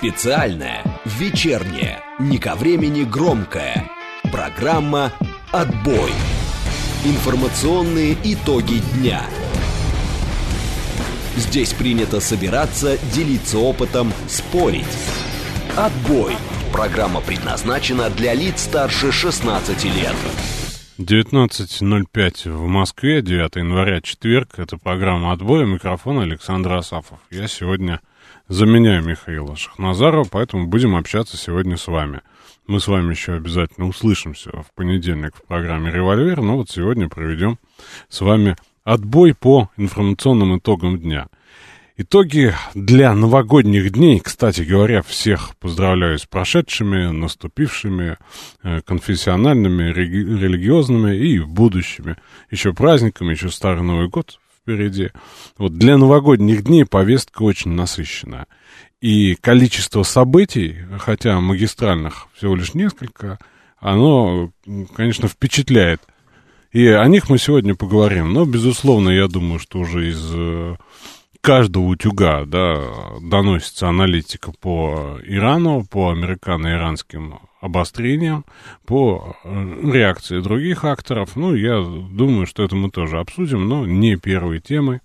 Специальная, вечерняя, не ко времени громкая программа «Отбой». Информационные итоги дня. Здесь принято собираться, делиться опытом, спорить. «Отбой». Программа предназначена для лиц старше 16 лет. 19:05 в Москве, 9 января, четверг. Это программа «Отбой». Микрофон Александр Асафов. Я сегодня заменяю Михаила Шахназарова, поэтому будем общаться сегодня с вами. Мы с вами еще обязательно услышимся в понедельник в программе «Револьвер», но вот сегодня проведем с вами отбой по информационным итогам дня. Итоги для новогодних дней, кстати говоря, всех поздравляю с прошедшими, наступившими, конфессиональными, религиозными и будущими еще праздниками, еще Старый Новый год впереди. Вот для новогодних дней повестка очень насыщенная. И количество событий, хотя магистральных всего лишь несколько, оно, конечно, впечатляет. И о них мы сегодня поговорим. Но, безусловно, я думаю, что уже из каждого утюга, да, доносится аналитика по Ирану, по американо-иранским обострениям, по реакции других акторов. Ну, я думаю, что это мы тоже обсудим, но не первой темой.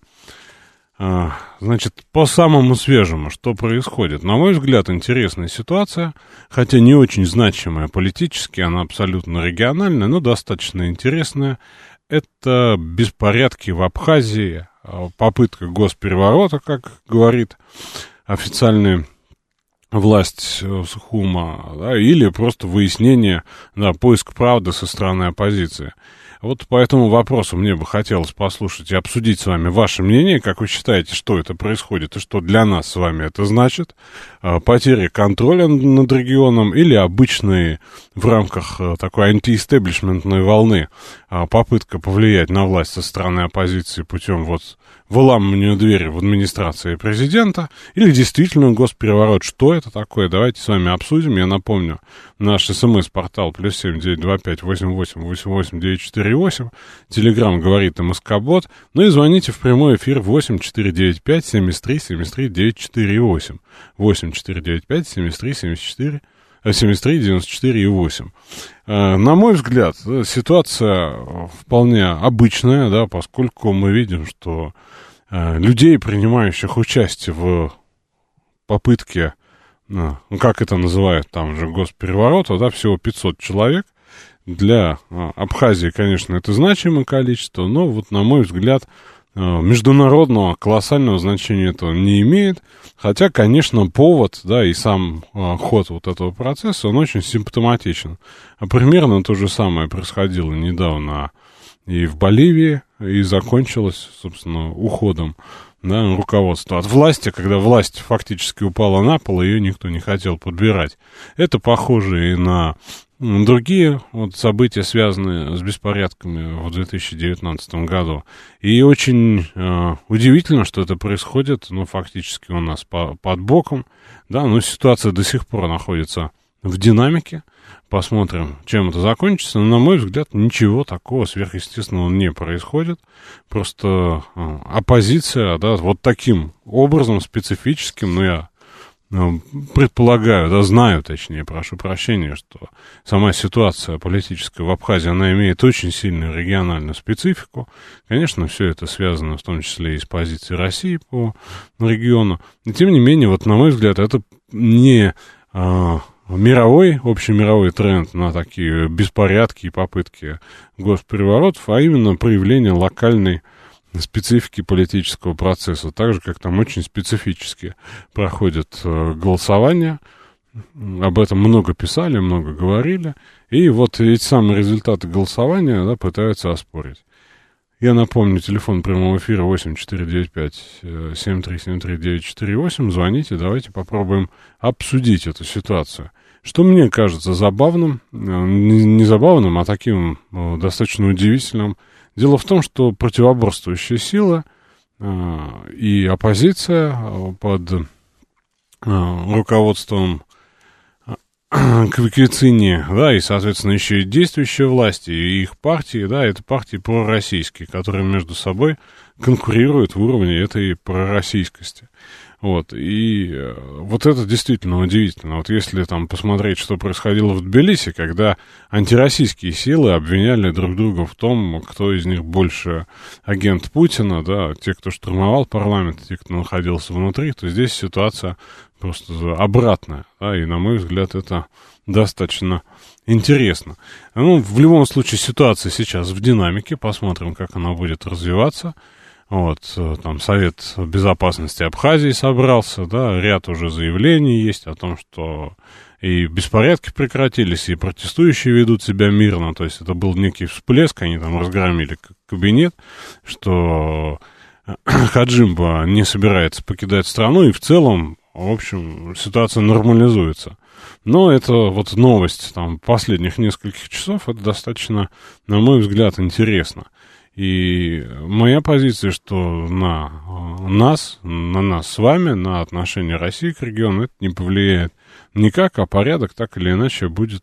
Значит, по самому свежему, что происходит? На мой взгляд, интересная ситуация, хотя не очень значимая политически, она абсолютно региональная, но достаточно интересная. Это беспорядки в Абхазии, попытка госпереворота, как говорит официальная власть Сухума, да, или просто выяснение, да, поиск правды со стороны оппозиции. Вот по этому вопросу мне бы хотелось послушать и обсудить с вами ваше мнение, как вы считаете, что это происходит и что для нас с вами это значит. Потеря контроля над регионом или обычные в рамках такой антиэстеблишментной волны попытка повлиять на власть со стороны оппозиции путем вот выламывания двери в администрации президента, или действительно госпереворот. Что это такое? Давайте с вами обсудим. Я напомню, наш СМС-портал +7 925 88 88 948. Телеграм говорит МСК-бот. Ну и звоните в прямой эфир 8 495 73 73 948. 8 495 73 74 73 94 и 8. На мой взгляд, ситуация вполне обычная, да, поскольку мы видим, что людей, принимающих участие в попытке, ну, как это называют там же, госпереворота, да, всего 500 человек. Для Абхазии, конечно, это значимое количество, но вот, на мой взгляд, международного колоссального значения это не имеет, хотя, конечно, повод, да, и сам ход вот этого процесса, он очень симптоматичен. А примерно то же самое происходило недавно и в Боливии, и закончилось, собственно, уходом, да, руководства от власти, когда власть фактически упала на пол, ее никто не хотел подбирать. Это похоже и на другие вот события, связанные с беспорядками в 2019 году. И очень удивительно, что это происходит, ну, фактически у нас под боком, да, но ситуация до сих пор находится в динамике. Посмотрим, чем это закончится. Но, на мой взгляд, ничего такого сверхъестественного не происходит. Просто оппозиция, да, вот таким образом специфическим, ну, я предполагаю, да, знаю, точнее, прошу прощения, что сама ситуация политическая в Абхазии, она имеет очень сильную региональную специфику. Конечно, все это связано в том числе и с позицией России по региону. Но, тем не менее, вот, на мой взгляд, это не мировой, общемировой тренд на такие беспорядки и попытки госпереворотов, а именно проявление локальной специфики политического процесса, так же, как там очень специфически проходит голосование. Об этом много писали, много говорили. И вот эти самые результаты голосования, да, пытаются оспорить. Я напомню, телефон прямого эфира 8 495 73 73 948. Звоните, давайте попробуем обсудить эту ситуацию. Что мне кажется забавным, не забавным, а таким достаточно удивительным. Дело в том, что противоборствующие силы и оппозиция под руководством Квицини, да, и, соответственно, еще и действующие власти, и их партии, да, это партии пророссийские, которые между собой конкурируют в уровне этой пророссийскости. Вот, и вот это действительно удивительно. Вот если там посмотреть, что происходило в Тбилиси, когда антироссийские силы обвиняли друг друга в том, кто из них больше агент Путина, да, те, кто штурмовал парламент, те, кто находился внутри, то здесь ситуация просто обратная, да, и, на мой взгляд, это достаточно интересно. Ну, в любом случае, ситуация сейчас в динамике, посмотрим, как она будет развиваться. Вот, там Совет Безопасности Абхазии собрался, да, ряд уже заявлений есть о том, что и беспорядки прекратились, и протестующие ведут себя мирно, то есть это был некий всплеск, они там разгромили кабинет, что Хаджимба не собирается покидать страну, и в целом, в общем, ситуация нормализуется. Но это вот новость там последних нескольких часов, это достаточно, на мой взгляд, интересно. И моя позиция, что на нас с вами, на отношение России к региону, это не повлияет никак, а порядок так или иначе будет,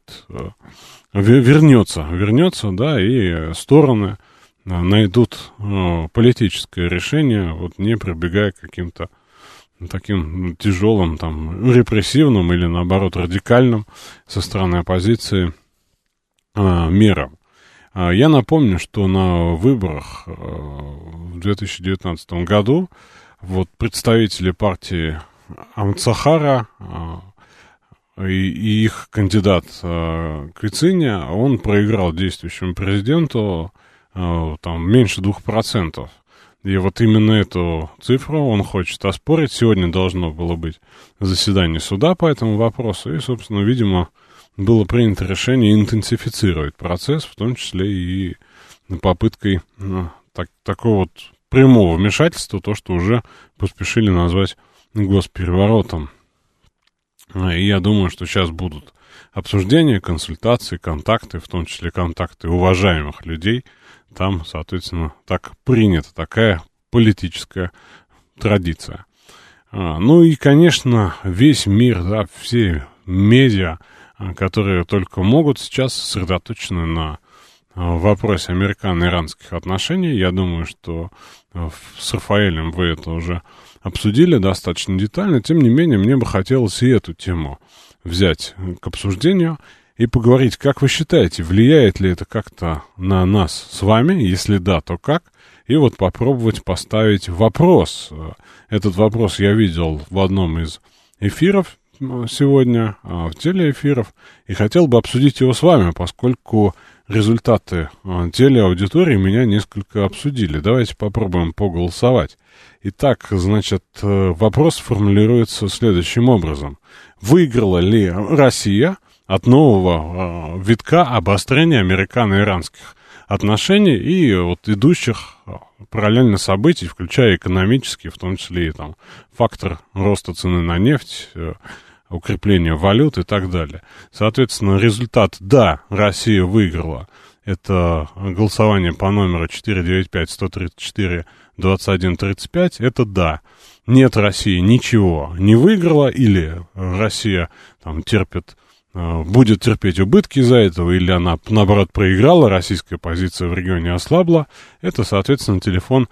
вернется, да, и стороны найдут политическое решение, вот не прибегая к каким-то таким тяжелым, там, репрессивным или, наоборот, радикальным со стороны оппозиции мерам. Я напомню, что на выборах в 2019 году вот представители партии Амцахара и их кандидат Квициня, он проиграл действующему президенту там меньше 2%. И вот именно эту цифру он хочет оспорить. Сегодня должно было быть заседание суда по этому вопросу. И, собственно, видимо, было принято решение интенсифицировать процесс, в том числе и попыткой такого вот прямого вмешательства, то, что уже поспешили назвать госпереворотом. И я думаю, что сейчас будут обсуждения, консультации, контакты, в том числе контакты уважаемых людей. Там, соответственно, так принята такая политическая традиция. Ну и, конечно, весь мир, да, все медиа, которые только могут, сейчас сосредоточены на вопросе американо-иранских отношений. Я думаю, что с Рафаэлем вы это уже обсудили достаточно детально. Тем не менее, мне бы хотелось и эту тему взять к обсуждению и поговорить, как вы считаете, влияет ли это как-то на нас с вами? Если да, то как? И вот попробовать поставить вопрос. Этот вопрос я видел в одном из эфиров сегодня, в телеэфиров, и хотел бы обсудить его с вами, поскольку результаты телеаудитории меня несколько обсудили. Давайте попробуем поголосовать. Итак, значит, вопрос формулируется следующим образом. Выиграла ли Россия от нового витка обострения американо-иранских отношений и вот идущих параллельно событий, включая экономические, в том числе и там фактор роста цены на нефть, укрепление валют и так далее. Соответственно, результат «да, Россия выиграла» — это голосование по номеру 495-134-2135, это «да». Нет, Россия ничего не выиграла, или Россия там терпит, будет терпеть убытки из-за этого, или она, наоборот, проиграла, российская позиция в регионе ослабла. Это, соответственно, телефон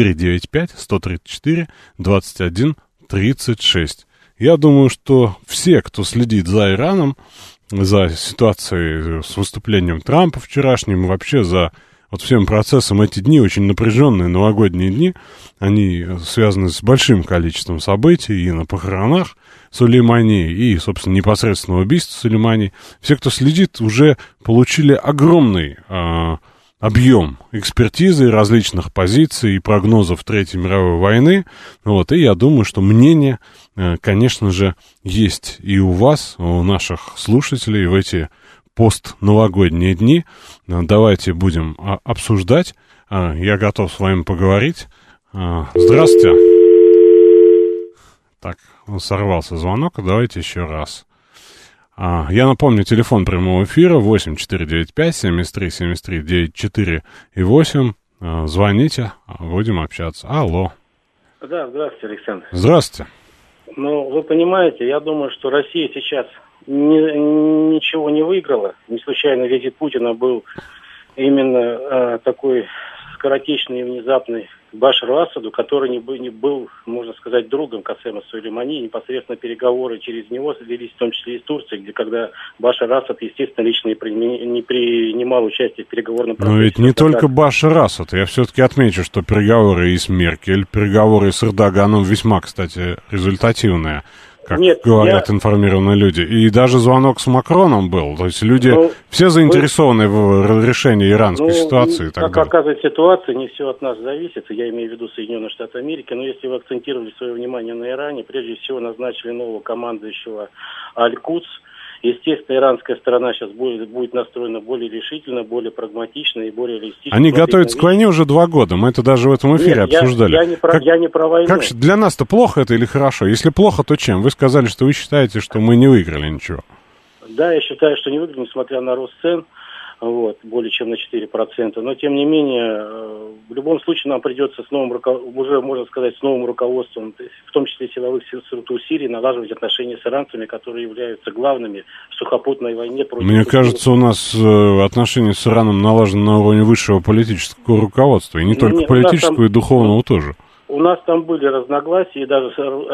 495-134-2136. Я думаю, что все, кто следит за Ираном, за ситуацией с выступлением Трампа вчерашним, и вообще за вот всем процессом, эти дни, очень напряженные новогодние дни, они связаны с большим количеством событий и на похоронах Сулеймани, и, собственно, непосредственно убийство Сулеймани. Все, кто следит, уже получили огромный объем экспертизы различных позиций и прогнозов Третьей мировой войны. Вот, и я думаю, что мнение, конечно же, есть и у вас, у наших слушателей в эти постновогодние дни. Давайте будем обсуждать. Я готов с вами поговорить. Здравствуйте. Так, сорвался звонок. Давайте еще раз. Я напомню, телефон прямого эфира 8495-73-73-94 и 8. Звоните, будем общаться. Алло. Да, здравствуйте, Александр. Здравствуйте. Ну, вы понимаете, я думаю, что Россия сейчас ничего не выиграла. Не случайно визит Путина был именно такой скоротечный и внезапный, Башару Асаду, который не был, можно сказать, другом Касема Сулеймани. Непосредственно переговоры через него велись, в том числе и с Турцией, где когда Башар Асад, естественно, лично не принимал участие в переговорном процессе. Но ведь не только Башар Асад. Я все-таки отмечу, что переговоры и с Меркель, переговоры с Эрдоганом весьма, кстати, результативные, как говорят информированные люди. И даже звонок с Макроном был. То есть люди все заинтересованы в решении иранской ситуации. И так как оказывается, ситуация, не все от нас зависит. Я имею в виду Соединенные Штаты Америки. Но если вы акцентировали свое внимание на Иране, прежде всего назначили нового командующего Аль-Кудс. Естественно, иранская сторона сейчас будет настроена более решительно, более прагматично и более реалистично. Они готовятся к войне уже 2 года. Мы это даже в этом эфире обсуждали. Я не про войну. Как для нас-то плохо это или хорошо? Если плохо, то чем? Вы сказали, что вы считаете, что мы не выиграли ничего. Да, я считаю, что не выиграли, несмотря на рост цен. Более чем на 4%. Но, тем не менее, в любом случае нам придется с новым руководством, в том числе силовых структур Сирии, налаживать отношения с иранцами, которые являются главными в сухопутной войне против... Мне кажется, у нас отношения с Ираном налажены на уровне высшего политического руководства. И не только политического, и духовного тоже. У нас там были разногласия, и даже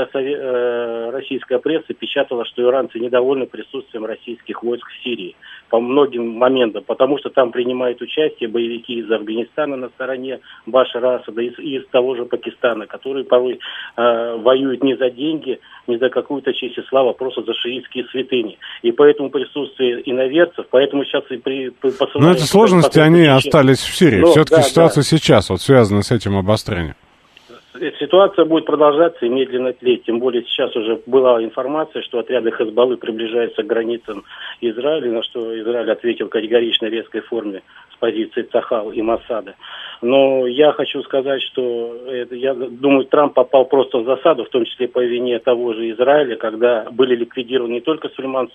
российская пресса печатала, что иранцы недовольны присутствием российских войск в Сирии по многим моментам, потому что там принимают участие боевики из Афганистана на стороне Башара Асада и из того же Пакистана, которые порой воюют не за деньги, не за какую-то честь и славу, а просто за шиитские святыни. И поэтому присутствие иноверцев, поэтому сейчас и посылают... Но эти сложности, они остались в Сирии. Все-таки ситуация сейчас связана с этим обострением. Ситуация будет продолжаться и медленно тлеть. Тем более сейчас уже была информация, что отряды Хезболлы приближаются к границам Израиля, на что Израиль ответил категорично резкой форме с позиции Цахал и Моссада. Но я хочу сказать, что я думаю, Трамп попал просто в засаду, в том числе по вине того же Израиля, когда были ликвидированы не только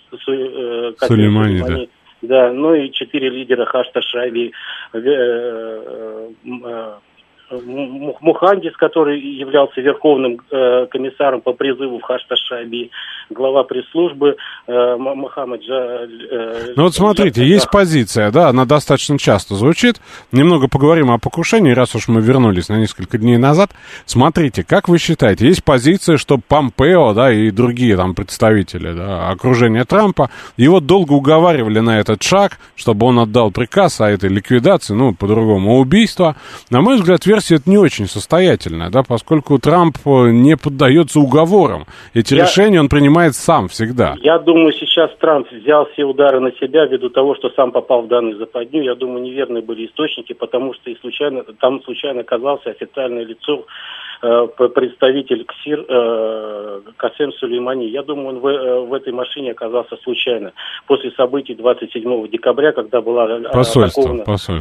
Сулеймани, да, но и 4 лидера Хашда Шайби, Мухандис, который являлся верховным комиссаром по призыву в Хашда Шайби, глава пресс-службы Мохаммад Ну вот смотрите, есть позиция, да, она достаточно часто звучит. Немного поговорим о покушении, раз уж мы вернулись на несколько дней назад. Смотрите, как вы считаете, есть позиция, что Помпео, да, и другие там представители, да, окружения Трампа, его долго уговаривали на этот шаг, чтобы он отдал приказ о этой ликвидации, ну, по-другому, убийства. На мой взгляд, версия это не очень состоятельная, да, поскольку Трамп не поддается уговорам. Эти решения он принимает сам всегда. Я думаю, сейчас Трамп взял все удары на себя ввиду того, что сам попал в данную западню. Я думаю, неверные были источники, потому что там случайно оказался официальное лицо, представитель КСИР Касем Сулеймани. Я думаю, он в этой машине оказался случайно. После событий 27 декабря, когда была атакована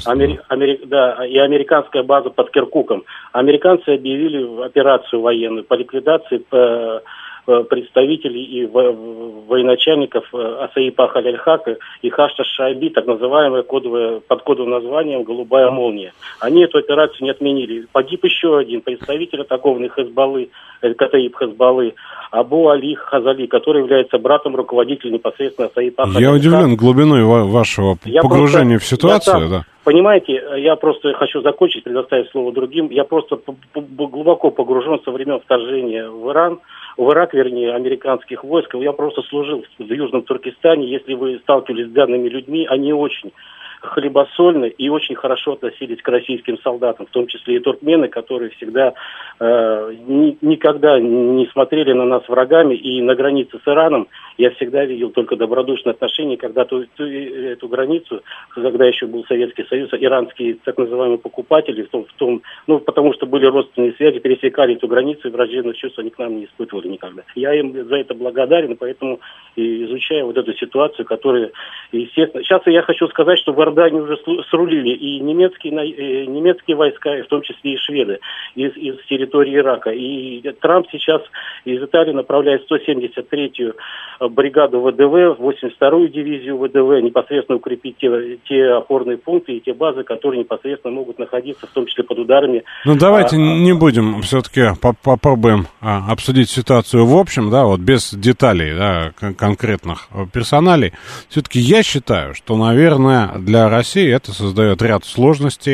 и американская база под Киркуком. Американцы объявили операцию военную по ликвидации представителей и военачальников Асаипа Халяльхака и Хашда Шайби, так называемое под кодовым названием «Голубая молния». Они эту операцию не отменили. Погиб еще один представитель атакованной Хезболлы, Катаиб Хезболлы, Абу Али Хазали, который является братом руководителя непосредственно Асаипа Халяльхака. Я удивлен глубиной вашего погружения в ситуацию, да. Понимаете, я просто хочу закончить, предоставить слово другим. Я просто глубоко погружен со времен вторжения в Ирак, американских войск. Я просто служил в Южном Туркестане. Если вы сталкивались с данными людьми, они очень хлебосольно и очень хорошо относились к российским солдатам, в том числе и туркмены, которые всегда никогда не смотрели на нас врагами, и на границе с Ираном я всегда видел только добродушное отношение, когда эту границу, когда еще был Советский Союз, иранские так называемые покупатели, потому что были родственные связи, пересекали эту границу, и враждебных чувств они к нам не испытывали никогда. Я им за это благодарен, поэтому и изучаю вот эту ситуацию, которая, естественно... Сейчас я хочу сказать, что в Иордании уже срулили и немецкие войска, и в том числе и шведы из территории Ирака. И Трамп сейчас из Италии направляет 173-ю бригаду ВДВ, 82-ю дивизию ВДВ, непосредственно укрепить те опорные пункты и те базы, которые непосредственно могут находиться, в том числе под ударами. Ну, давайте не будем, все-таки попробуем обсудить ситуацию в общем, да, вот без деталей, да, конкретных персоналей. Все-таки я считаю, что, наверное, для России это создает ряд сложностей.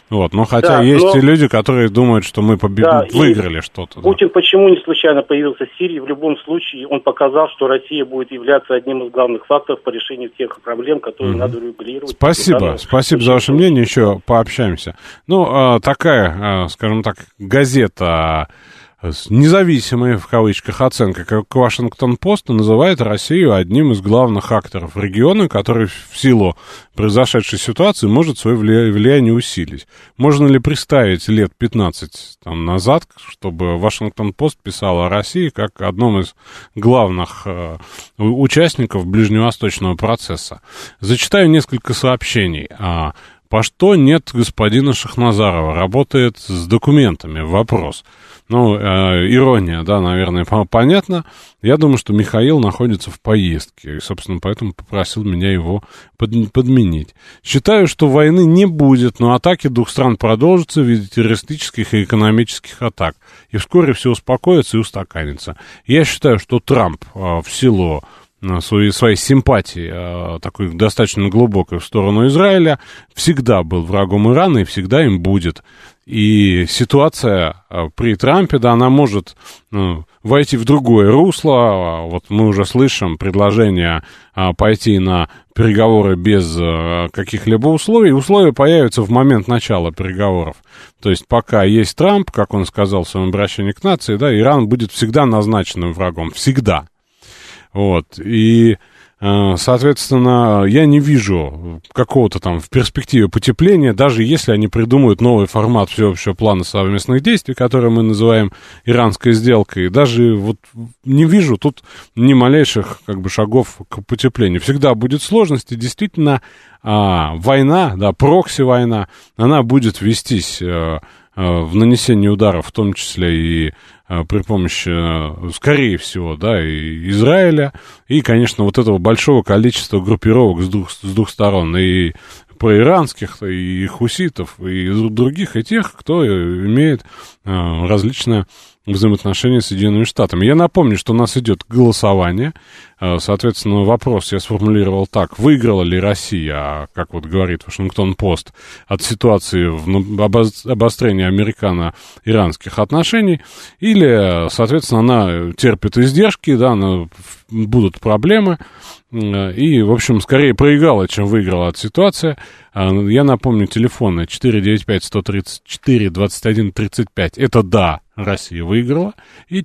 Вот, но хотя есть и люди, которые думают, что мы выиграли что-то. Путин почему не случайно появился в Сирии? В любом случае он показал, что Россия будет являться одним из главных факторов по решению тех проблем, которые надо регулировать. Спасибо за ваше мнение, еще пообщаемся. Ну, такая, скажем так, газета с независимой, в кавычках, оценкой, как Вашингтон-Пост, называет Россию одним из главных акторов региона, который в силу произошедшей ситуации может свое влияние усилить. Можно ли представить лет 15 назад, чтобы Вашингтон-Пост писал о России как одном из главных участников ближневосточного процесса? Зачитаю несколько сообщений. По что нет господина Шахназарова? Работает с документами. Вопрос. Ну, ирония, да, наверное, понятно. Я думаю, что Михаил находится в поездке, и, собственно, поэтому попросил меня его подменить. Считаю, что войны не будет, но атаки двух стран продолжатся в виде террористических и экономических атак. И вскоре все успокоится и устаканится. Я считаю, что Трамп в силу своей симпатии, такой достаточно глубокой в сторону Израиля, всегда был врагом Ирана и всегда им будет. И ситуация при Трампе, да, она может войти в другое русло. Вот мы уже слышим предложение пойти на переговоры без каких-либо условий. Условия появятся в момент начала переговоров. То есть пока есть Трамп, как он сказал в своем обращении к нации, да, Иран будет всегда назначенным врагом. Всегда. Вот, и, соответственно, я не вижу какого-то там в перспективе потепления, даже если они придумают новый формат всеобщего плана совместных действий, который мы называем иранской сделкой, даже вот не вижу тут ни малейших как бы шагов к потеплению. Всегда будет сложность, и действительно война, да, прокси-война, она будет вестись в нанесении ударов, в том числе и при помощи, скорее всего, да, и Израиля, и, конечно, вот этого большого количества группировок с двух сторон, и проиранских, и хуситов, и других, и тех, кто имеет различные взаимоотношения с Соединенными Штатами. Я напомню, что у нас идет голосование. Соответственно, вопрос я сформулировал так. Выиграла ли Россия, как вот говорит Вашингтон-Пост, от ситуации в обострении американо-иранских отношений, или, соответственно, она терпит издержки, да, будут проблемы, и, в общем, скорее проиграла, чем выиграла от ситуации. Я напомню, телефоны 495-134-21-35. Это да, Россия выиграла. И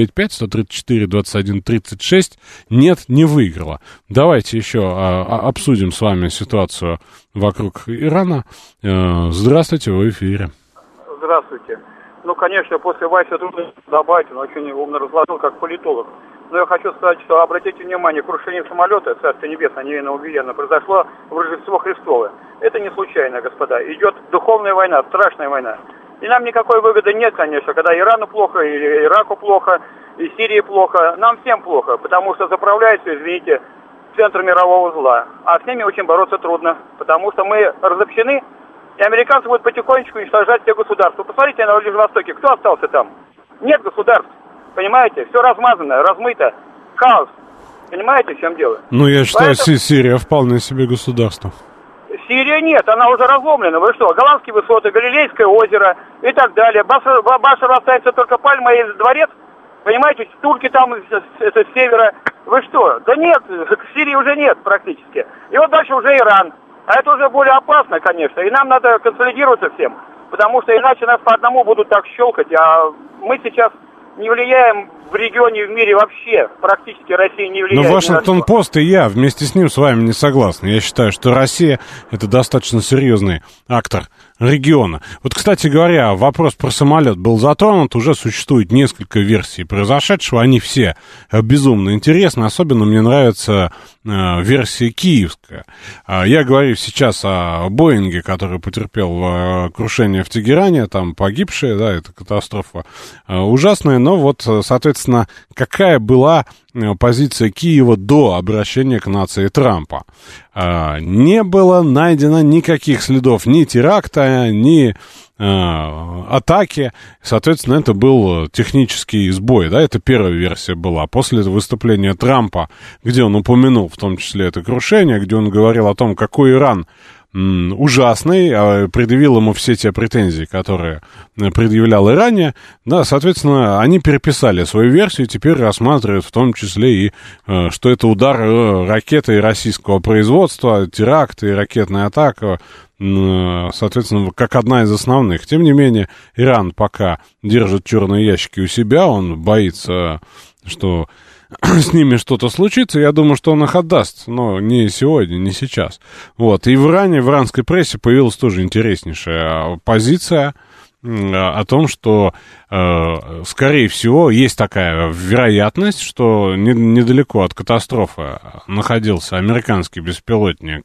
495-134-21-36. Нет, не выиграла. Давайте еще обсудим с вами ситуацию вокруг Ирана. Здравствуйте, вы в эфире. Здравствуйте. Ну, конечно, после Вайса трудно добавить, он очень умно разложил, как политолог. Но я хочу сказать, что обратите внимание, крушение самолета, Царство Небесное, невинно убиенно, произошло в Рождество Христово. Это не случайно, господа. Идет духовная война, страшная война. И нам никакой выгоды нет, конечно, когда Ирану плохо, и Ираку плохо, и Сирии плохо. Нам всем плохо, потому что заправляется, извините, центр мирового зла. А с ними очень бороться трудно, потому что мы разобщены, и американцы будут потихонечку уничтожать все государства. Посмотрите на Ближнем Востоке, кто остался там? Нет государств. Понимаете? Все размазано, размыто. Хаос. Понимаете, в чем дело? Ну, я считаю, Сирия вполне себе государство. Сирия нет, она уже разломлена. Вы что? Голландские высоты, Галилейское озеро и так далее. Башар остается только Пальма и дворец. Понимаете, турки там с севера. Вы что? Да нет, Сирии уже нет практически. И вот дальше уже Иран. А это уже более опасно, конечно. И нам надо консолидироваться всем. Потому что иначе нас по одному будут так щелкать. А мы сейчас не влияем в регионе, в мире вообще. Практически Россия не влияет. Но Вашингтон-Пост и я вместе с ним с вами не согласны. Я считаю, что Россия — это достаточно серьезный актор региона. Вот, кстати говоря, вопрос про самолет был затронут. Уже существует несколько версий произошедшего. Они все безумно интересны. Особенно мне нравится версия киевская. Я говорю сейчас о Боинге, который потерпел крушение в Тегеране. Там погибшие, да, это катастрофа ужасная. Но вот, соответственно, какая была позиция Киева до обращения к нации Трампа? Не было найдено никаких следов ни теракта, ни атаки. Соответственно, это был технический сбой, да, это первая версия была. После выступления Трампа, где он упомянул в том числе это крушение, где он говорил о том, какой Иран ужасный, предъявил ему все те претензии, которые предъявлял и ранее, да, соответственно, они переписали свою версию и теперь рассматривают в том числе и, что это удар ракетой российского производства, теракт и ракетная атака, соответственно, как одна из основных. Тем не менее, Иран пока держит черные ящики у себя, он боится, что с ними что-то случится. Я думаю, что он их отдаст, но не сегодня, не сейчас. Вот. И в Иране, в иранской прессе появилась тоже интереснейшая позиция о том, что, скорее всего, есть такая вероятность, что недалеко от катастрофы находился американский беспилотник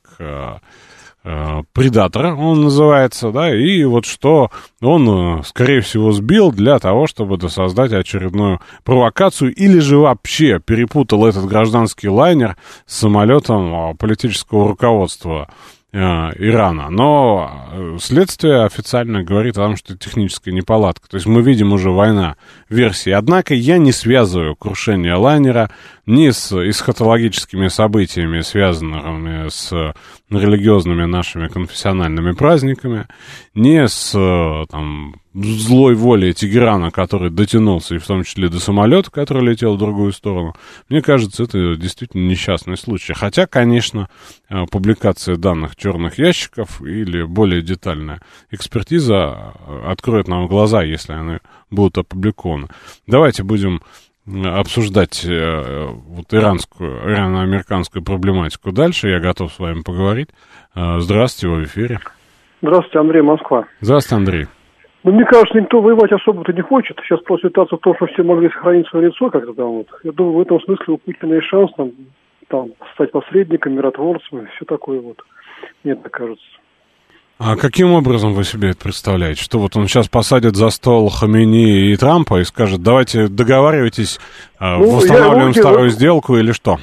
«Предатор», он называется, да, и вот что он, скорее всего, сбил для того, чтобы создать очередную провокацию, или же вообще перепутал этот гражданский лайнер с самолетом политического руководства Ирана. Но следствие официально говорит о том, что это техническая неполадка. То есть мы видим уже война версий. Однако я не связываю крушение лайнера ни с эсхатологическими событиями, связанными с религиозными нашими конфессиональными праздниками, ни с там, злой волей Тегерана, который дотянулся, и в том числе до самолета, который летел в другую сторону. Мне кажется, это действительно несчастный случай. Хотя, конечно, публикация данных черных ящиков или более детальная экспертиза откроет нам глаза, если они будут опубликованы. Давайте будем обсуждать вот ирано-американскую проблематику дальше. Я готов с вами поговорить. Здравствуйте, вы в эфире. Здравствуйте, Андрей, Москва. Здравствуйте, Андрей. Ну, мне кажется, никто воевать особо-то не хочет. Сейчас просто ситуация в том, что все могли сохранить свое лицо как-то там вот. Я думаю, в этом смысле у Путина есть шанс там стать посредником, миротворцем и все такое вот. Мне так кажется. А каким образом вы себе это представляете? Что вот он сейчас посадит за стол Хамини и Трампа и скажет, давайте договаривайтесь, восстанавливаем старую сделку или что?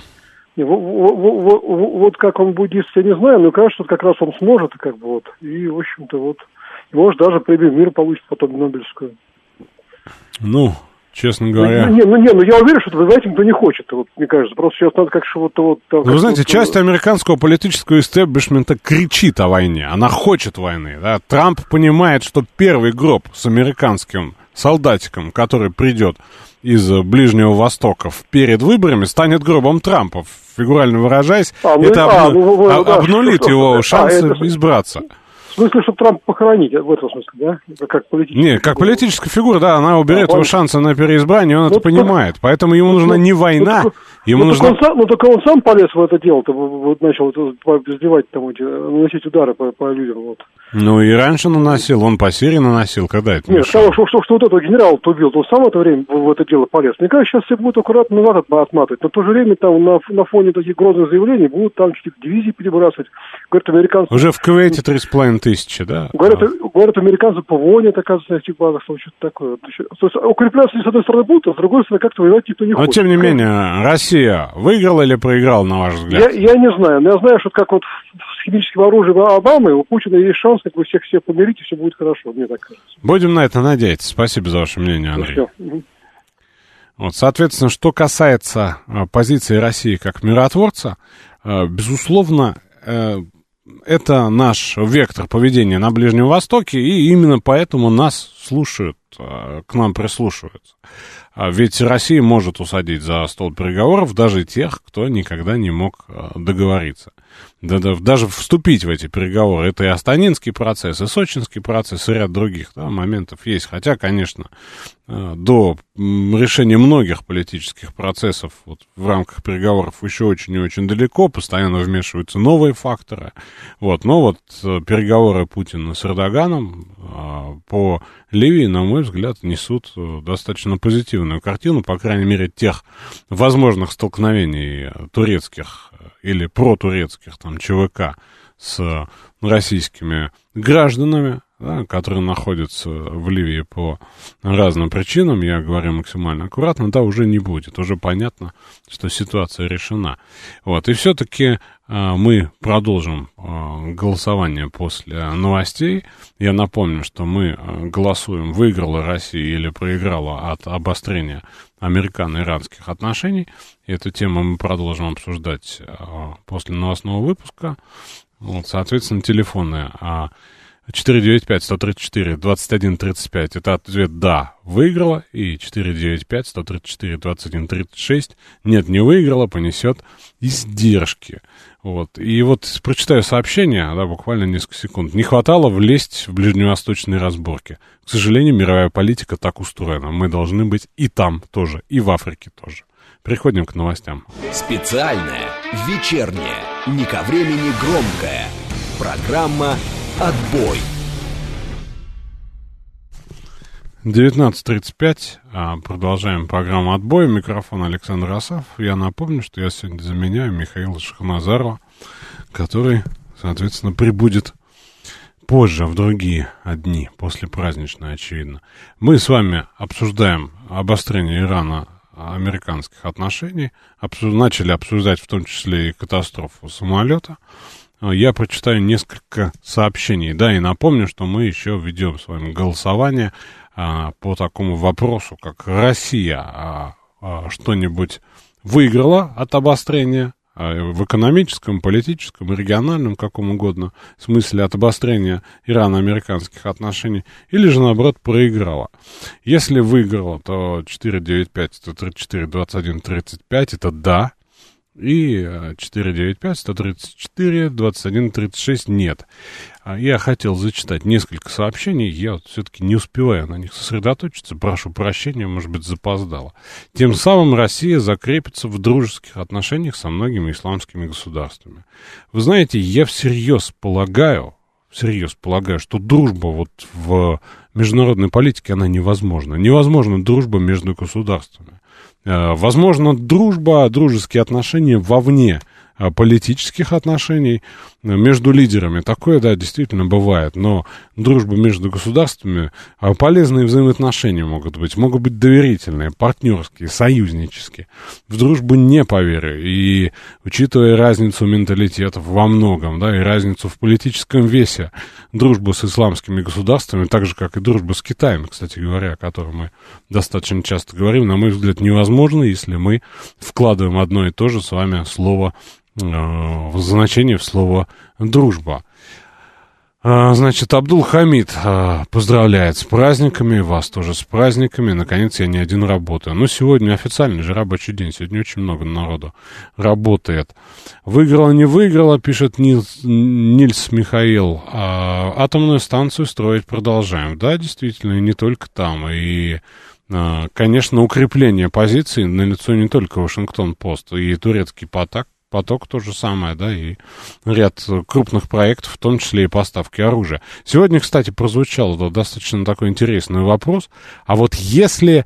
Вот как он будет действовать, я не знаю, но кажется, что как раз он сможет, как бы вот. И, в общем-то, вот, может, даже премию мира получит потом Нобелевскую. Ну, честно говоря... я уверен, что воевать никто не хочет, вот, мне кажется. Просто сейчас надо как что-то вот... Вы знаете, часть американского политического истеблишмента кричит о войне, она хочет войны, да. Трамп понимает, что первый гроб с американским солдатиком, который придет из Ближнего Востока перед выборами, станет гробом Трампа, фигурально выражаясь, обнулит его шансы избраться. В смысле, чтобы Трампа похоронить, в этом смысле, да? Как политическая фигура. Как политическая фигура, да, она уберет его шансы на переизбрание, он это понимает. Поэтому ему нужна не война, ему нужна... только он сам полез в это дело, вот начал сбивать, там, наносить удары по людям, вот. Ну, и раньше наносил, он по Сирии наносил, когда это Нет, сказал, что вот этого генерала убил, то он сам в это время в это дело полез. Мне кажется, сейчас все будут аккуратно назад отматывать, но в то же время там на фоне таких грозных заявлений будут там дивизии перебрасывать. Говорят, американцы... Уже в Кувейте 3,5 тысячи, да? Говорят, американцы по войне, оказывается, на этих базах, что-то такое. То есть укрепляться с одной стороны будут, а с другой стороны как-то воевать никто не хочет. Но, тем не менее, Россия выиграла или проиграла, на ваш взгляд? Я не знаю, но я знаю, что как вот с химическим оружием Обамы у Путина есть шанс, как бы всех помирить, и все будет хорошо, мне так кажется. Будем на это надеяться. Спасибо за ваше мнение, Андрей. Вот, соответственно, что касается позиции России как миротворца, безусловно, это наш вектор поведения на Ближнем Востоке, и именно поэтому нас слушают, к нам прислушиваются. Ведь Россия может усадить за стол переговоров даже тех, кто никогда не мог договориться. Даже вступить в эти переговоры. Это и Астанинский процесс, и Сочинский процесс, и ряд других моментов есть. Хотя, конечно, до решения многих политических процессов вот, в рамках переговоров еще очень и очень далеко. Постоянно вмешиваются новые факторы. Вот. Но вот переговоры Путина с Эрдоганом по Ливии, на мой взгляд, несут достаточно позитивную картину, по крайней мере, тех возможных столкновений турецких или протурецких там ЧВК с российскими гражданами, да, которые находятся в Ливии по разным причинам, я говорю максимально аккуратно, да, уже не будет. Уже понятно, что ситуация решена. Вот, и все-таки мы продолжим голосование после новостей. Я напомню, что мы голосуем, выиграла Россия или проиграла от обострения американо-иранских отношений. Эту тему мы продолжим обсуждать после новостного выпуска. Вот, соответственно, телефоны 495-134-21-35, это ответ «да», выиграла, и 495-134-21-36, нет, не выиграла, понесет издержки. Вот. И вот прочитаю сообщение, да, буквально несколько секунд. Не хватало влезть в ближневосточные разборки. К сожалению, мировая политика так устроена. Мы должны быть и там тоже, и в Африке тоже. Переходим к новостям. Специальная, вечерняя, не ко времени громкая. Программа «Отбой». 19:35. Продолжаем программу «Отбой». Микрофон Александр Асафов. Я напомню, что я сегодня заменяю Михаила Шахназарова, который, соответственно, прибудет позже, в другие дни, после праздничной, очевидно. Мы с вами обсуждаем обострение Ирано-американских отношений. Начали обсуждать в том числе и катастрофу самолета. Я прочитаю несколько сообщений, да, и напомню, что мы еще ведем с вами голосование по такому вопросу, как Россия что-нибудь выиграла от обострения в экономическом, политическом, региональном, каком угодно смысле от обострения ирано-американских отношений, или же, наоборот, проиграла. Если выиграла, то 495-134-21-35 это «да», и 495-134-21-36 нет. Я хотел зачитать несколько сообщений, я вот все-таки не успеваю на них сосредоточиться, прошу прощения, может быть, запоздало. Тем самым Россия закрепится в дружеских отношениях со многими исламскими государствами. Вы знаете, я всерьез полагаю, что дружба вот в международной политике, она невозможна. Невозможна дружба между государствами. Возможно, дружеские отношения вовне политических отношений между лидерами. Такое, да, действительно бывает. Но дружба между государствами, полезные взаимоотношения могут быть доверительные, партнерские, союзнические. В дружбу не поверю. И учитывая разницу менталитетов во многом, да, и разницу в политическом весе, дружба с исламскими государствами, так же, как и дружба с Китаем, кстати говоря, о которой мы достаточно часто говорим, на мой взгляд, невозможно, если мы вкладываем одно и то же с вами слово, значение в слово «дружба». Значит, Абдул-Хамид поздравляет с праздниками, вас тоже с праздниками. Наконец, я не один работаю. Но сегодня официальный же рабочий день, сегодня очень много народу работает. Выиграла, не выиграла, пишет Нильс Михаил. Атомную станцию строить продолжаем. Да, действительно, и не только там. И, конечно, укрепление позиций налицо не только Вашингтон-Пост, и турецкий поток то же самое, да, и ряд крупных проектов, в том числе и поставки оружия. Сегодня, кстати, прозвучал достаточно такой интересный вопрос. А вот если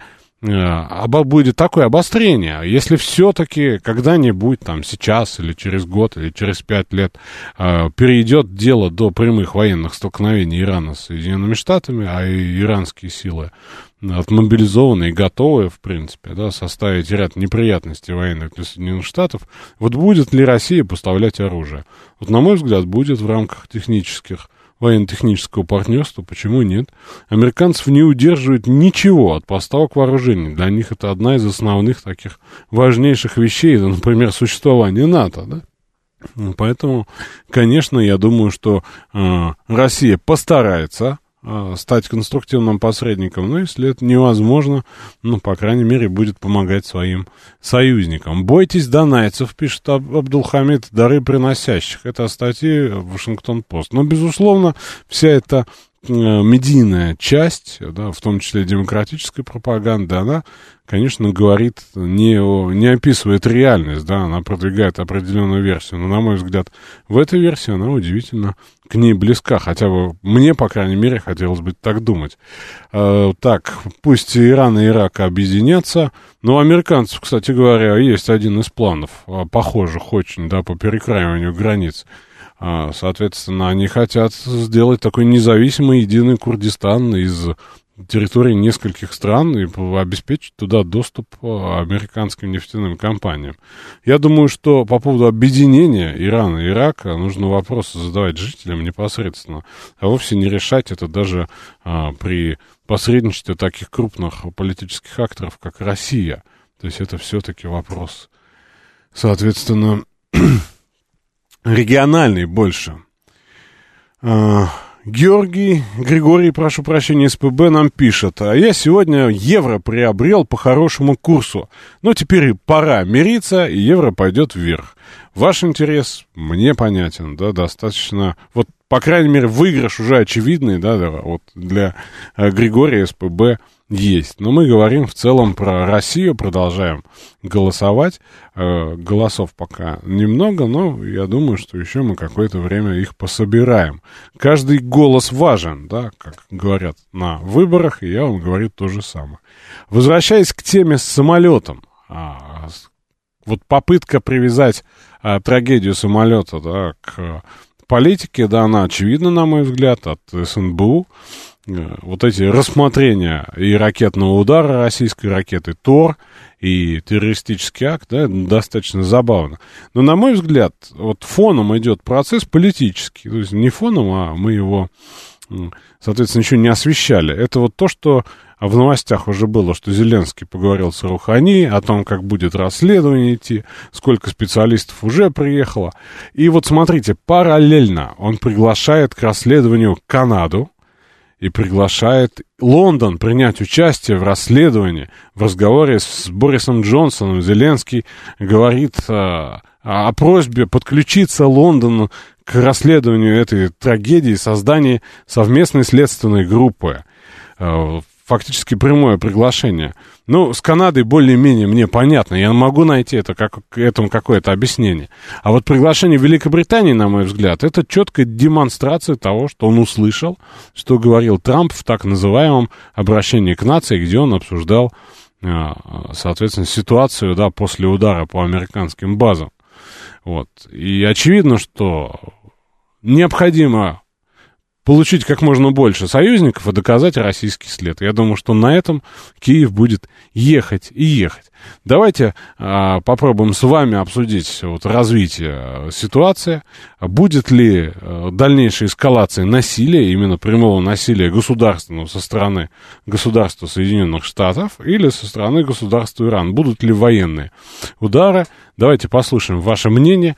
будет такое обострение, если все-таки когда-нибудь, там, сейчас или через год, или через 5 лет перейдет дело до прямых военных столкновений Ирана с Соединенными Штатами, а и иранские силы отмобилизованы и готовы, в принципе, да, составить ряд неприятностей военных для Соединенных Штатов, вот будет ли Россия поставлять оружие? Вот, на мой взгляд, будет в рамках военно-технического партнерства, почему нет? Американцев не удерживает ничего от поставок вооружений. Для них это одна из основных таких важнейших вещей, это, например, существование НАТО, да? Поэтому, конечно, я думаю, что Россия постарается стать конструктивным посредником, но если это невозможно, по крайней мере, будет помогать своим союзникам. Бойтесь донайцев, пишет Абдул-Хамид, дары приносящих. Это статьи Вашингтон-Пост. Но, безусловно, вся эта медийная часть, да, в том числе демократической пропаганды, она, конечно, говорит, не описывает реальность, да, она продвигает определенную версию. Но, на мой взгляд, в этой версии она удивительно к ней близка, хотя бы мне, по крайней мере, хотелось бы так думать. Так, пусть Иран и Ирак объединятся, но у американцев, кстати говоря, есть один из планов, похожих очень, да, по перекраиванию границ. Соответственно, они хотят сделать такой независимый единый Курдистан из территории нескольких стран и обеспечить туда доступ американским нефтяным компаниям. Я думаю, что по поводу объединения Ирана и Ирака нужно вопросы задавать жителям непосредственно, а вовсе не решать это даже при посредничестве таких крупных политических акторов, как Россия. То есть это все-таки вопрос, соответственно, региональный больше, Григорий, прошу прощения, СПБ нам пишет. А я сегодня евро приобрел по хорошему курсу. Но теперь пора мириться, и евро пойдет вверх. Ваш интерес мне понятен, да, достаточно. Вот, по крайней мере, выигрыш уже очевидный, да, вот для Григория СПБ есть. Но мы говорим в целом про Россию, продолжаем голосовать. Голосов пока немного, но я думаю, что еще мы какое-то время их пособираем. Каждый голос важен, да, как говорят на выборах, и я вам говорю то же самое. Возвращаясь к теме с самолетом, вот попытка привязать трагедию самолета, да, к политике, да, она очевидна, на мой взгляд, от СНБУ. Вот эти рассмотрения и ракетного удара российской ракеты ТОР, и террористический акт, да, достаточно забавно. Но, на мой взгляд, вот фоном идет процесс политический. То есть не фоном, а мы его, соответственно, еще не освещали. Это вот то, что в новостях уже было, что Зеленский поговорил с Рухани о том, как будет расследование идти, сколько специалистов уже приехало. И вот смотрите, параллельно он приглашает к расследованию Канаду, и приглашает Лондон принять участие в расследовании. В разговоре с Борисом Джонсоном Зеленский говорит о просьбе подключиться Лондону к расследованию этой трагедии, создании совместной следственной группы. Фактически прямое приглашение. Ну, с Канадой более-менее мне понятно. Я могу найти этому какое-то объяснение. А вот приглашение Великобритании, на мой взгляд, это четкая демонстрация того, что он услышал, что говорил Трамп в так называемом обращении к нации, где он обсуждал, соответственно, ситуацию, да, после удара по американским базам. Вот. И очевидно, что необходимо получить как можно больше союзников и доказать российский след. Я думаю, что на этом Киев будет ехать и ехать. Давайте попробуем с вами обсудить вот развитие ситуации. Будет ли дальнейшая эскалация насилия, именно прямого насилия государственного со стороны государства Соединенных Штатов или со стороны государства Иран? Будут ли военные удары? Давайте послушаем ваше мнение.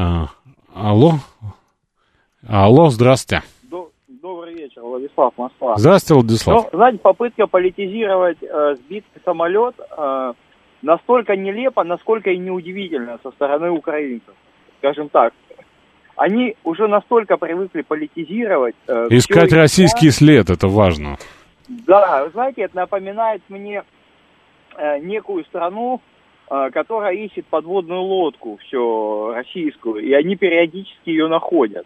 Алло, здравствуйте. Добрый вечер, Владислав, Москва. Здравствуйте, Владислав. Ну, знаете, попытка политизировать сбитый самолет настолько нелепа, насколько и неудивительна со стороны украинцев. Скажем так, они уже настолько привыкли политизировать. Искать российский след, это важно. Да, вы знаете, это напоминает мне некую страну, которая ищет подводную лодку, все российскую, и они периодически ее находят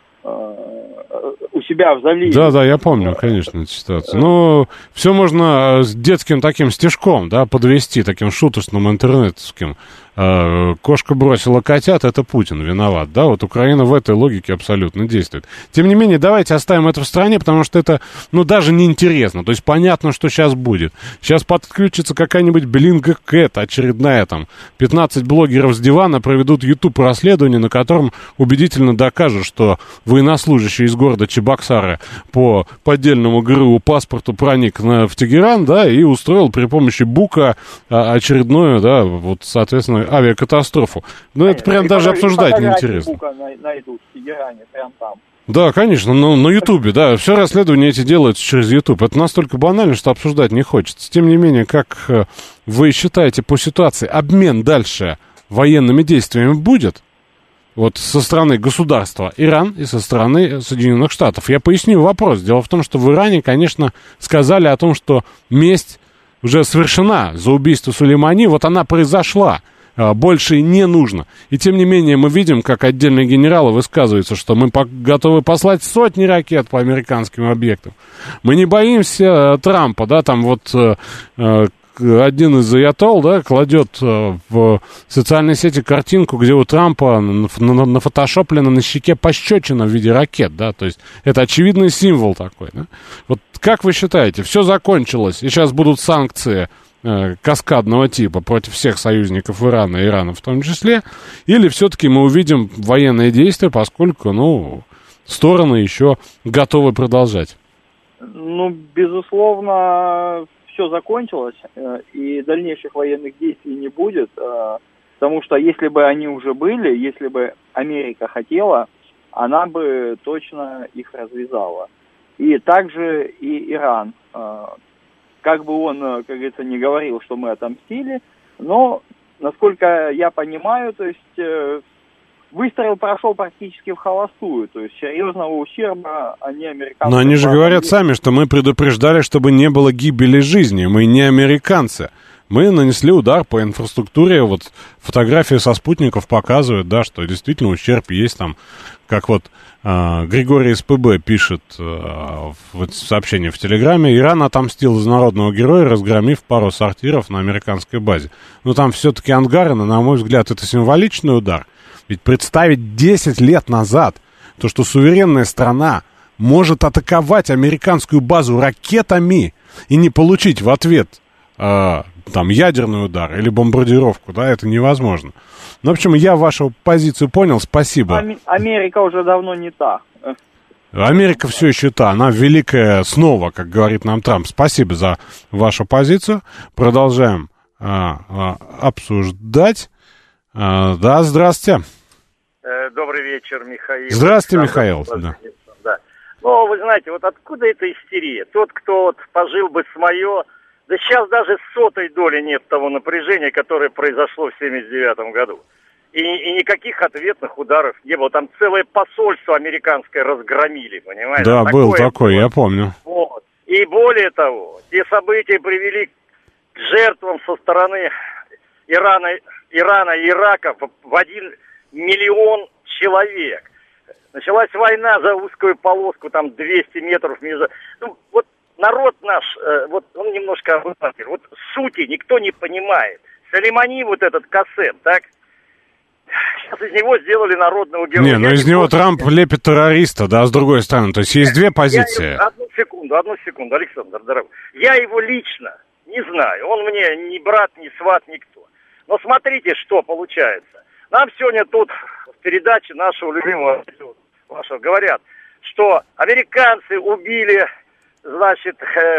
у себя в заливе. Да, я помню, конечно, эту ситуацию. Но все можно с детским таким стишком, да, подвести, таким шуточным интернетским. Кошка бросила котят, это Путин виноват, да, вот Украина в этой логике абсолютно действует. Тем не менее, давайте оставим это в стране, потому что это, ну, даже неинтересно, то есть понятно, что сейчас будет. Сейчас подключится какая-нибудь Белинга Кэт, очередная там, 15 блогеров с дивана проведут YouTube-расследование, на котором убедительно докажут, что военнослужащий из города Чебоксары по поддельному ГРУ паспорту проник в Тегеран, да, и устроил при помощи Бука очередную, да, вот, соответственно, авиакатастрофу. Ну, это прям даже обсуждать неинтересно. Найдут в Тегеране, прям там. Да, конечно, на Ютубе, да, все расследования эти делаются через Ютуб. Это настолько банально, что обсуждать не хочется. Тем не менее, как вы считаете по ситуации, обмен дальше военными действиями будет? Вот со стороны государства Иран и со стороны Соединенных Штатов. Я поясню вопрос. Дело в том, что в Иране, конечно, сказали о том, что месть уже совершена за убийство Сулеймани, вот она произошла. Больше не нужно. И тем не менее мы видим, как отдельные генералы высказываются, что мы готовы послать сотни ракет по американским объектам. Мы не боимся Трампа, да, там вот один из аятол, да, кладет в социальной сети картинку, где у Трампа нафотошоплена на щеке пощечина в виде ракет, да, то есть это очевидный символ такой, да. Вот как вы считаете, все закончилось, и сейчас будут санкции каскадного типа против всех союзников Ирана и Ирана в том числе, или все-таки мы увидим военные действия, поскольку, ну, стороны еще готовы продолжать? Ну, безусловно, все закончилось, и дальнейших военных действий не будет, потому что если бы они уже были, если бы Америка хотела, она бы точно их развязала. И также и Иран. Как бы он, как говорится, не говорил, что мы отомстили, но, насколько я понимаю, то есть выстрел прошел практически в холостую, то есть серьезного ущерба они американцы... Но они же говорят сами, что мы предупреждали, чтобы не было гибели жизни, мы не американцы. Мы нанесли удар по инфраструктуре, вот фотографии со спутников показывают, да, что действительно ущерб есть там, как вот Григорий СПБ пишет в сообщении в Телеграме, Иран отомстил за народного героя, разгромив пару сортиров на американской базе. Но там все-таки ангары, на мой взгляд, это символичный удар. Ведь представить 10 лет назад то, что суверенная страна может атаковать американскую базу ракетами и не получить в ответ там ядерный удар или бомбардировку, да, это невозможно. Ну, в общем, я вашу позицию понял, спасибо. Америка уже давно не та. Америка все еще та, она великая снова, как говорит нам Трамп. Спасибо за вашу позицию. Продолжаем обсуждать. Да, здравствуйте. Добрый вечер, Михаил. Здравствуйте, Михаил. Да. Да. Ну, вы знаете, вот откуда эта истерия? Тот, кто вот пожил бы с мое... Да сейчас даже 100 доли нет того напряжения, которое произошло в 1979 году. И никаких ответных ударов не было. Там целое посольство американское разгромили, понимаете? Да, был такой, я помню. Вот. И более того, те события привели к жертвам со стороны Ирана и Ирака в 1 миллион человек. Началась война за узкую полоску, там 200 метров между... Ну, вот народ наш, вот он немножко обыватель, вот сути никто не понимает. Сулеймани, вот этот Кассем, так? Сейчас из него сделали народного героя. Не, ну из него Трамп лепит террориста, да, с другой стороны. То есть есть две позиции. Одну секунду, Александр, дорогой. Я его лично не знаю. Он мне ни брат, ни сват, никто. Но смотрите, что получается. Нам сегодня тут в передаче нашего любимого вашего говорят, что американцы убили, значит,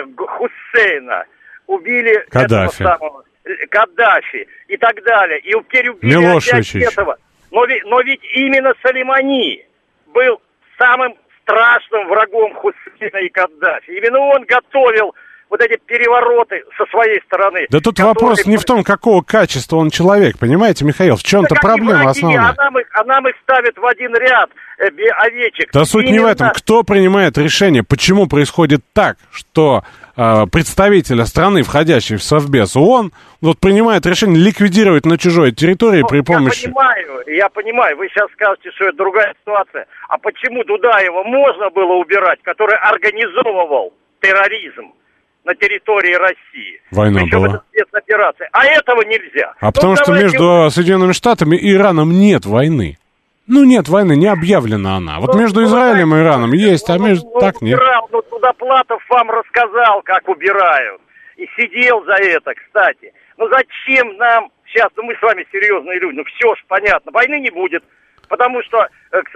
Хусейна, убили Каддафи. этого самого Каддафи и так далее. И теперь убили опять этого. Но ведь именно Сулеймани был самым страшным врагом Хусейна и Каддафи. Именно он готовил вот эти перевороты со своей стороны. Да тут вопрос не в том, какого качества он человек, понимаете, Михаил? В чем-то проблема основная. А нам их ставят в один ряд овечек. Да суть не в этом. Кто принимает решение? Почему происходит так, что представителя страны, входящей в Совбез ООН, вот принимает решение ликвидировать на чужой территории при помощи... Я понимаю, вы сейчас скажете, что это другая ситуация. А почему Дудаева можно было убирать, который организовывал терроризм на территории России? Война причем была. это спецоперация. А этого нельзя. Потому что между Соединенными Штатами и Ираном нет войны. Ну, нет войны, не объявлена она. Вот между Израилем и Ираном есть, а между так нет. Ну, Судоплатов вам рассказал, как убирают. И сидел за это, кстати. Ну, зачем нам сейчас, ну, мы с вами серьезные люди, ну, все ж понятно, войны не будет. Потому что,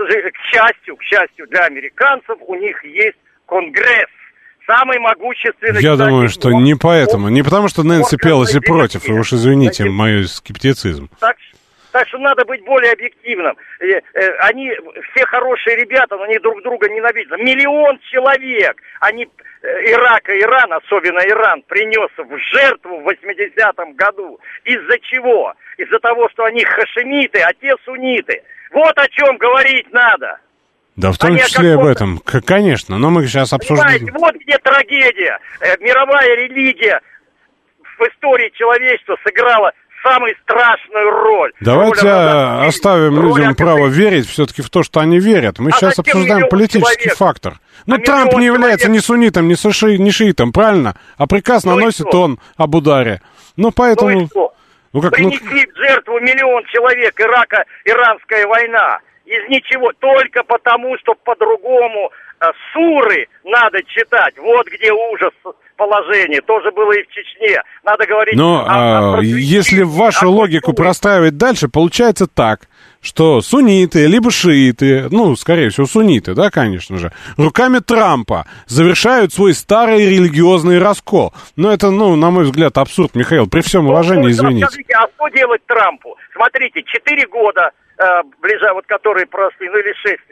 к счастью для американцев, у них есть Конгресс. Самый могущественный... Я думаю, что не поэтому. Не потому, что Нэнси Пелоси против. И уж извините мой скептицизм. Так что надо быть более объективным. Они все хорошие ребята, но они друг друга ненавидят. 1 миллион человек. Они Ирак и Иран, особенно Иран, принес в жертву в 80-м году. Из-за чего? Из-за того, что они хашемиты, а те сунниты. Вот о чем говорить надо. Да, в том числе об этом, конечно, но мы сейчас обсуждаем. Понимаете, вот где трагедия. Мировая религия в истории человечества сыграла самую страшную роль. Давайте оставим людям право верить все-таки в то, что они верят. Мы сейчас обсуждаем политический фактор. Ну, Трамп не является ни суннитом, ни шиитом, правильно? А приказ наносит он об ударе. Ну, поэтому... Принесли в жертву 1 миллион человек Ирака, иранская война. Из ничего, только потому, что по-другому суры надо читать. Вот где ужас положения. Тоже было и в Чечне. Надо говорить... Но если вашу логику простраивать дальше, получается так, что сунниты, либо шииты, ну, скорее всего, сунниты, да, конечно же, руками Трампа завершают свой старый религиозный раскол. Но это, ну, на мой взгляд, абсурд, Михаил, при всем уважении, извините. Скажите, а что делать Трампу? Смотрите, 4 года... вот которые прошли, ну или 6 лет,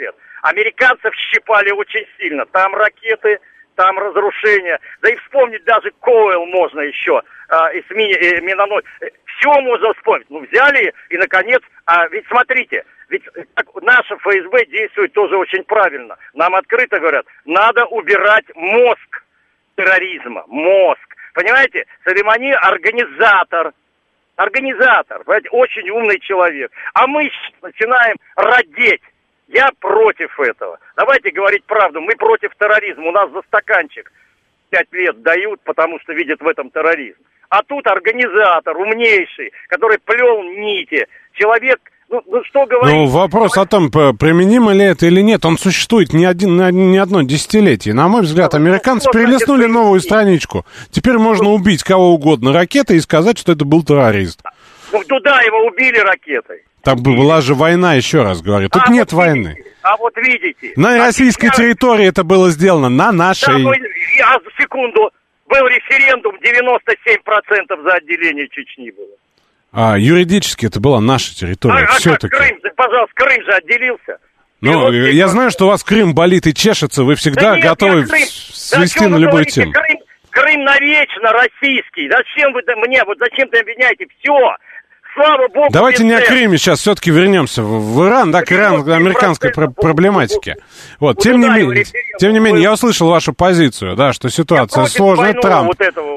Американцев щипали очень сильно. Там ракеты, там разрушения. Да и вспомнить даже Коэл можно еще. Миноносец. Все можно вспомнить. Ну, взяли и, наконец... ведь смотрите, ведь наше ФСБ действует тоже очень правильно. Нам открыто говорят, надо убирать мозг терроризма. Мозг. Понимаете? Сулеймани организатор. Понимаете? Очень умный человек. А мы начинаем родить. Я против этого. Давайте говорить правду. Мы против терроризма. У нас за стаканчик 5 лет дают, потому что видят в этом терроризм. А тут организатор, умнейший, который плел нити. Человек, что говорить? Ну, вопрос о том, применимо ли это или нет, он существует не одно десятилетие. На мой взгляд, американцы перелистнули новую страничку. Теперь можно убить кого угодно ракетой и сказать, что это был террорист. Ну, туда его убили ракетой. Там была же война, еще раз говорю. Тут нет войны. А вот видите. На российской территории это было сделано, на нашей. Да, секунду. Был референдум, 97% за отделение Чечни было. Юридически это была наша территория, все-таки. Крым, пожалуйста, Крым же отделился. Ну, я знаю, что у вас Крым болит и чешется, вы всегда готовы свести на любую тему. Крым навечно российский. Зачем вы зачем-то обвиняете? Все. Слава богу. Давайте не о Крыме сейчас, все-таки вернемся в Иран, да, к ирано-американской проблематике. Вот, тем не менее, я услышал вашу позицию, да, что ситуация сложная. Трамп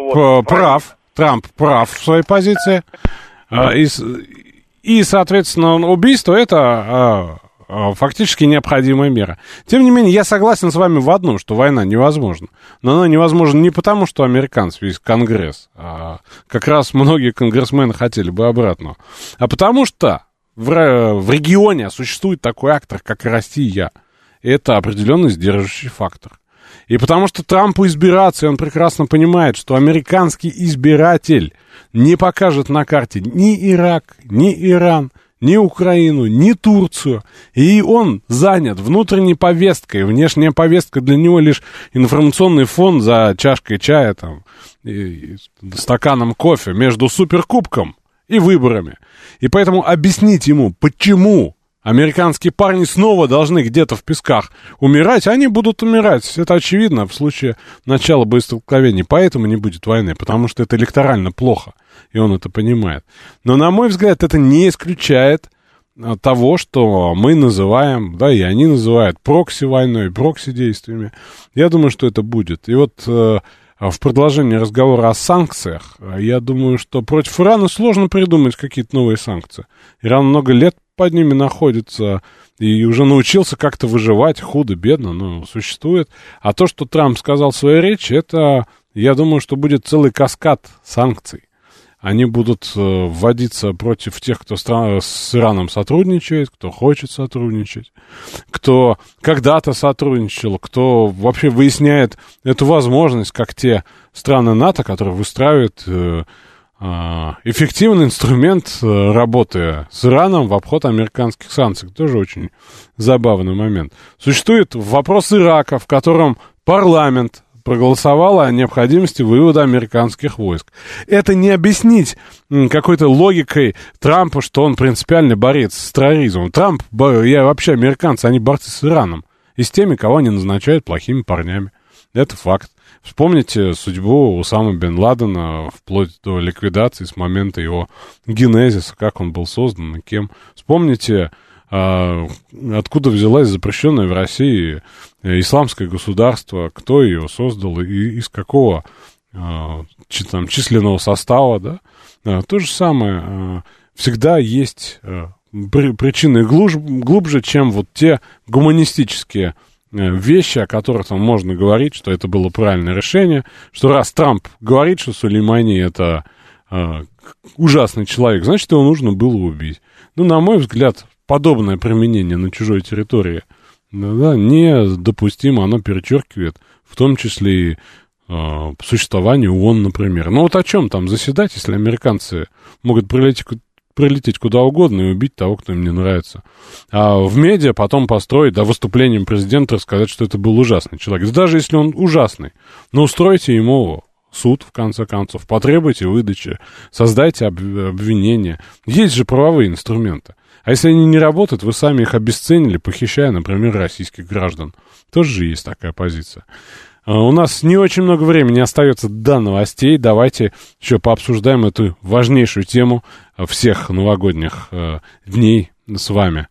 прав в своей позиции. И, соответственно, убийство это фактически необходимая мера. Тем не менее, я согласен с вами в одном, что война невозможна. Но она невозможна не потому, что американцы, весь Конгресс, как раз многие конгрессмены хотели бы обратного, а потому что в регионе существует такой актор, как Россия. Это определенный сдерживающий фактор. И потому что Трампу избираться, и он прекрасно понимает, что американский избиратель не покажет на карте ни Ирак, ни Иран, ни Украину, ни Турцию. И он занят внутренней повесткой. Внешняя повестка для него лишь информационный фон за чашкой чая там, и стаканом кофе между суперкубком и выборами. И поэтому объяснить ему, почему американские парни снова должны где-то в песках умирать, они будут умирать. Это очевидно в случае начала боестолкновений. Поэтому не будет войны, потому что это электорально плохо. И он это понимает. Но, на мой взгляд, это не исключает того, что мы называем, да, и они называют прокси-войной, прокси-действиями. Я думаю, что это будет. И вот в продолжении разговора о санкциях, я думаю, что против Ирана сложно придумать какие-то новые санкции. Иран много лет под ними находится и уже научился как-то выживать, худо-бедно, но существует. А то, что Трамп сказал в своей речи, это, я думаю, что будет целый каскад санкций. Они будут вводиться против тех, кто с Ираном сотрудничает, кто хочет сотрудничать, кто когда-то сотрудничал, кто вообще выясняет эту возможность, как те страны НАТО, которые выстраивают эффективный инструмент работы с Ираном в обход американских санкций. Тоже очень забавный момент. Существует вопрос Ирака, в котором парламент проголосовала о необходимости вывода американских войск. Это не объяснить какой-то логикой Трампа, что он принципиальный борец с терроризмом. Трамп, вообще американцы, они борцы с Ираном. И с теми, кого они назначают плохими парнями. Это факт. Вспомните судьбу Усамы бен Ладена вплоть до ликвидации с момента его генезиса, как он был создан и кем. Вспомните, откуда взялась запрещенная в России исламское государство, кто ее создал и из какого там, численного состава, да? То же самое. Всегда есть причины глубже, чем вот те гуманистические вещи, о которых там можно говорить, что это было правильное решение, что раз Трамп говорит, что Сулеймани это ужасный человек, значит, его нужно было убить. Ну, на мой взгляд, подобное применение на чужой территории, да, недопустимо, оно перечеркивает в том числе и существование ООН, например. Ну вот о чем там заседать, если американцы могут прилететь куда угодно и убить того, кто им не нравится. А в медиа потом построить, да, выступлением президента рассказать, что это был ужасный человек. Да даже если он ужасный, но устройте ему суд, в конце концов, потребуйте выдачи, создайте обвинения. Есть же правовые инструменты. А если они не работают, вы сами их обесценили, похищая, например, российских граждан. Тоже же есть такая позиция. У нас не очень много времени остается до новостей. Давайте еще пообсуждаем эту важнейшую тему всех новогодних дней с вами.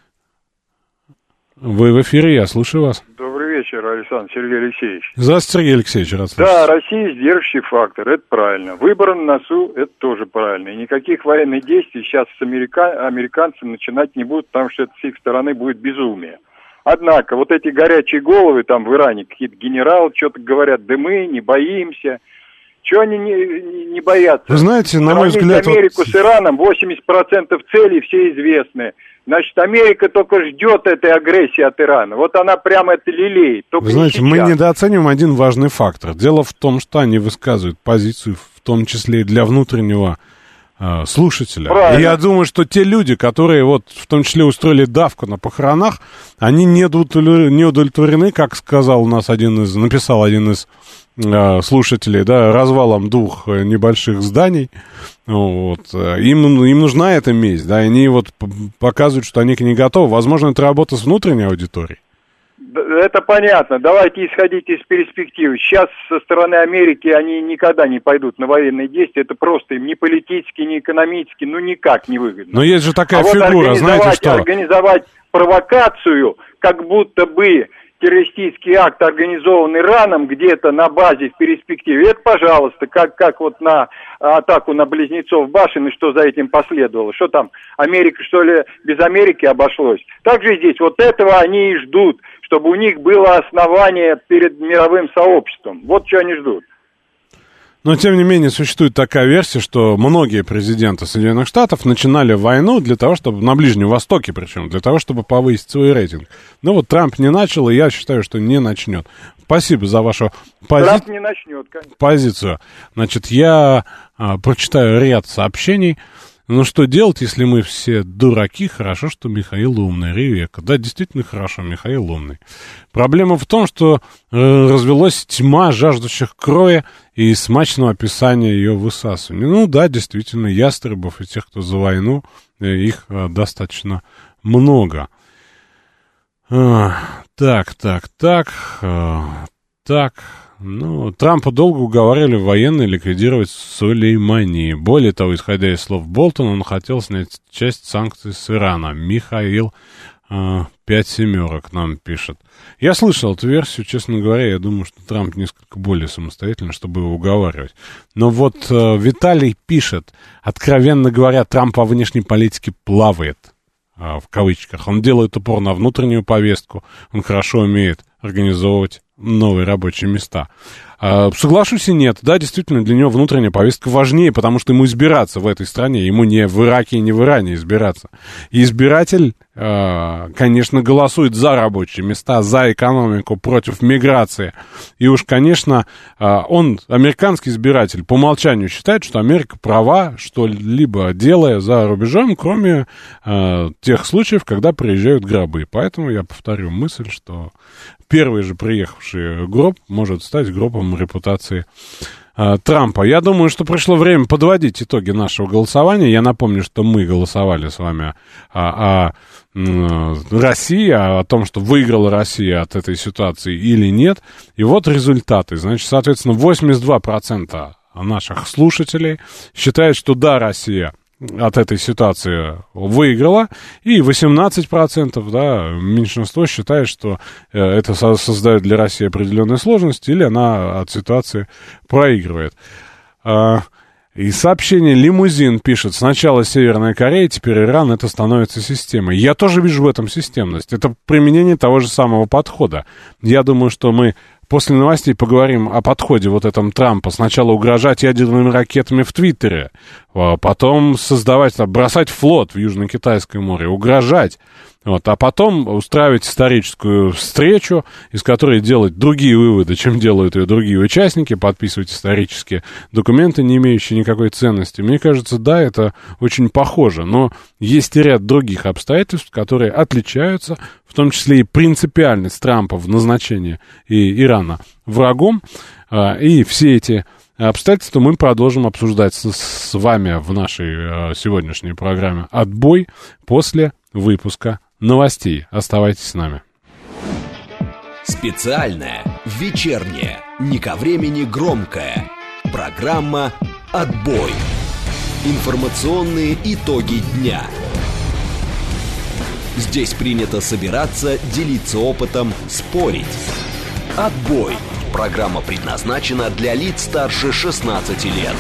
Вы в эфире, я слушаю вас. Добрый вечер, Александр, Сергей Алексеевич. Здравствуйте, Сергей Алексеевич, рад слышать. Да, Россия сдерживающий фактор, это правильно. Выборы на носу, это тоже правильно. И никаких военных действий сейчас с американцами начинать не будут, потому что это с их стороны будет безумие. Однако, вот эти горячие головы там в Иране, какие-то генералы что-то говорят, да мы не боимся. Чего они не боятся? Вы знаете, на мой взгляд... Америку с Ираном 80% целей все известны. Значит, Америка только ждет этой агрессии от Ирана. Вот она прямо это лелеет. Вы знаете, мы недооцениваем один важный фактор. Дело в том, что они высказывают позицию, в том числе и для внутреннего слушателя. Правильно. И я думаю, что те люди, которые вот в том числе устроили давку на похоронах, они не удовлетворены, как сказал у нас написал один из слушателей, да, развалом двух небольших зданий. Вот. Им нужна эта месть, да, и они вот показывают, что они к ней готовы. Возможно, это работа с внутренней аудиторией. Это понятно. Давайте исходить из перспективы. Сейчас со стороны Америки они никогда не пойдут на военные действия. Это просто им ни политически, ни экономически, ну никак не выгодно. Но есть же такая фигура, вот знаете что? Организовать провокацию, как будто бы террористический акт, организованный Ираном где-то на базе в перспективе, это, пожалуйста, как вот на атаку на Близнецов башен, и что за этим последовало. Что там, Америка, что ли, без Америки обошлось? Также здесь вот этого они и ждут, чтобы у них было основание перед мировым сообществом. Вот что они ждут. Но, тем не менее, существует такая версия, что многие президенты Соединенных Штатов начинали войну для того, чтобы, на Ближнем Востоке причем, для того, чтобы повысить свой рейтинг. Но вот Трамп не начал, и я считаю, что не начнет. Спасибо за вашу Трамп не начнет, конечно. позицию. Значит, я прочитаю ряд сообщений. Ну, что делать, если мы все дураки? Хорошо, что Михаил умный. Ревека. Да, действительно хорошо, Михаил умный. Проблема в том, что развелась тьма жаждущих крови и смачного описания ее высасывания. Ну, да, действительно, ястребов и тех, кто за войну, их достаточно много. Так. Ну, Трампа долго уговаривали военные ликвидировать Сулеймани. Более того, исходя из слов Болтона, он хотел снять часть санкций с Ирана. Михаил 5 семерок нам пишет. Я слышал эту версию, честно говоря, я думаю, что Трамп несколько более самостоятельно, чтобы его уговаривать. Но вот Виталий пишет, откровенно говоря, Трамп во внешней политике плавает, в кавычках. Он делает упор на внутреннюю повестку, он хорошо умеет организовывать новые рабочие места. Соглашусь и нет. Да, действительно, для него внутренняя повестка важнее, потому что ему избираться в этой стране, ему не в Ираке и не в Иране избираться. И избиратель, конечно, голосует за рабочие места, за экономику, против миграции. И уж, конечно, он, американский избиратель, по умолчанию считает, что Америка права, что-либо делая за рубежом, кроме тех случаев, когда приезжают гробы. Поэтому я повторю мысль, что первый же приехавший гроб может стать гробом репутации Трампа. Я думаю, что пришло время подводить итоги нашего голосования. Я напомню, что мы голосовали с вами о России, о том, что выиграла Россия от этой ситуации или нет. И вот результаты. Значит, соответственно, 82% наших слушателей считают, что да, Россия от этой ситуации выиграла, и 18%, да, меньшинство считает, что это создает для России определенные сложности, или она от ситуации проигрывает. И сообщение «Лимузин» пишет, сначала Северная Корея, теперь Иран, это становится системой. Я тоже вижу в этом системность. Это применение того же самого подхода. Я думаю, что мы после новостей поговорим о подходе вот этом Трампа. Сначала угрожать ядерными ракетами в Твиттере, потом бросать флот в Южно-Китайское море, угрожать. Вот, а потом устраивать историческую встречу, из которой делать другие выводы, чем делают ее другие участники, подписывать исторические документы, не имеющие никакой ценности. Мне кажется, да, это очень похоже, но есть и ряд других обстоятельств, которые отличаются, в том числе и принципиальность Трампа в назначении и Ирана врагом, и все эти обстоятельства мы продолжим обсуждать с вами в нашей сегодняшней программе «Отбой» после выпуска новостей. Оставайтесь с нами. Специальная, вечерняя, не ко времени громкая программа «Отбой». Информационные итоги дня. Здесь принято собираться, делиться опытом, спорить. «Отбой». Программа предназначена для лиц старше 16 лет.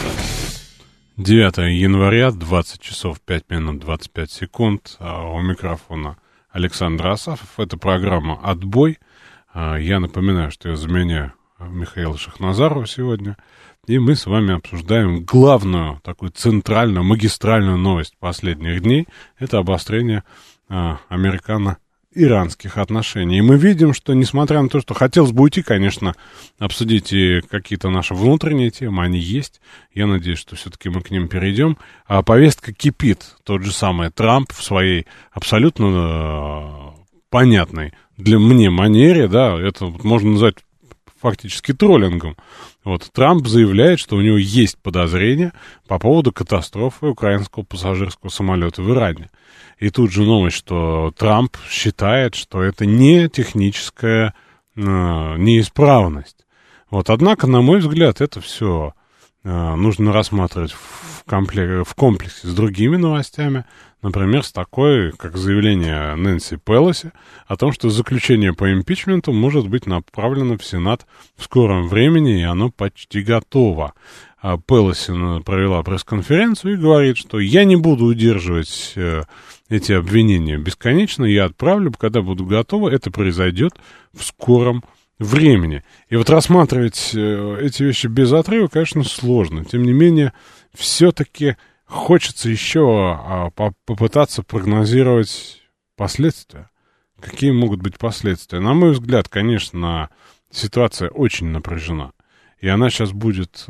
9 января, 20 часов 5 минут 25 секунд. У микрофона Александр Асафов. Это программа «Отбой». Я напоминаю, что я заменяю Михаила Шахназарова сегодня. И мы с вами обсуждаем главную, такую центральную, магистральную новость последних дней. Это обострение американо-иранских отношений. И мы видим, что, несмотря на то, что хотелось бы уйти, конечно, обсудить и какие-то наши внутренние темы, они есть. Я надеюсь, что все-таки мы к ним перейдем. А повестка кипит. Тот же самый Трамп в своей абсолютно понятной для мне манере, да, это можно назвать фактически троллингом. Вот, Трамп заявляет, что у него есть подозрения по поводу катастрофы украинского пассажирского самолета в Иране. И тут же новость, что Трамп считает, что это не техническая неисправность. Вот, однако, на мой взгляд, это все нужно рассматривать в комплексе с другими новостями. Например, с такой, как заявление Нэнси Пелоси о том, что заключение по импичменту может быть направлено в Сенат в скором времени, и оно почти готово. Пелоси провела пресс-конференцию и говорит, что я не буду удерживать эти обвинения бесконечно, я отправлю, когда буду готова, это произойдет в скором времени. И вот рассматривать эти вещи без отрыва, конечно, сложно. Тем не менее, все-таки хочется еще попытаться прогнозировать последствия. Какие могут быть последствия? На мой взгляд, конечно, ситуация очень напряжена. И она сейчас будет...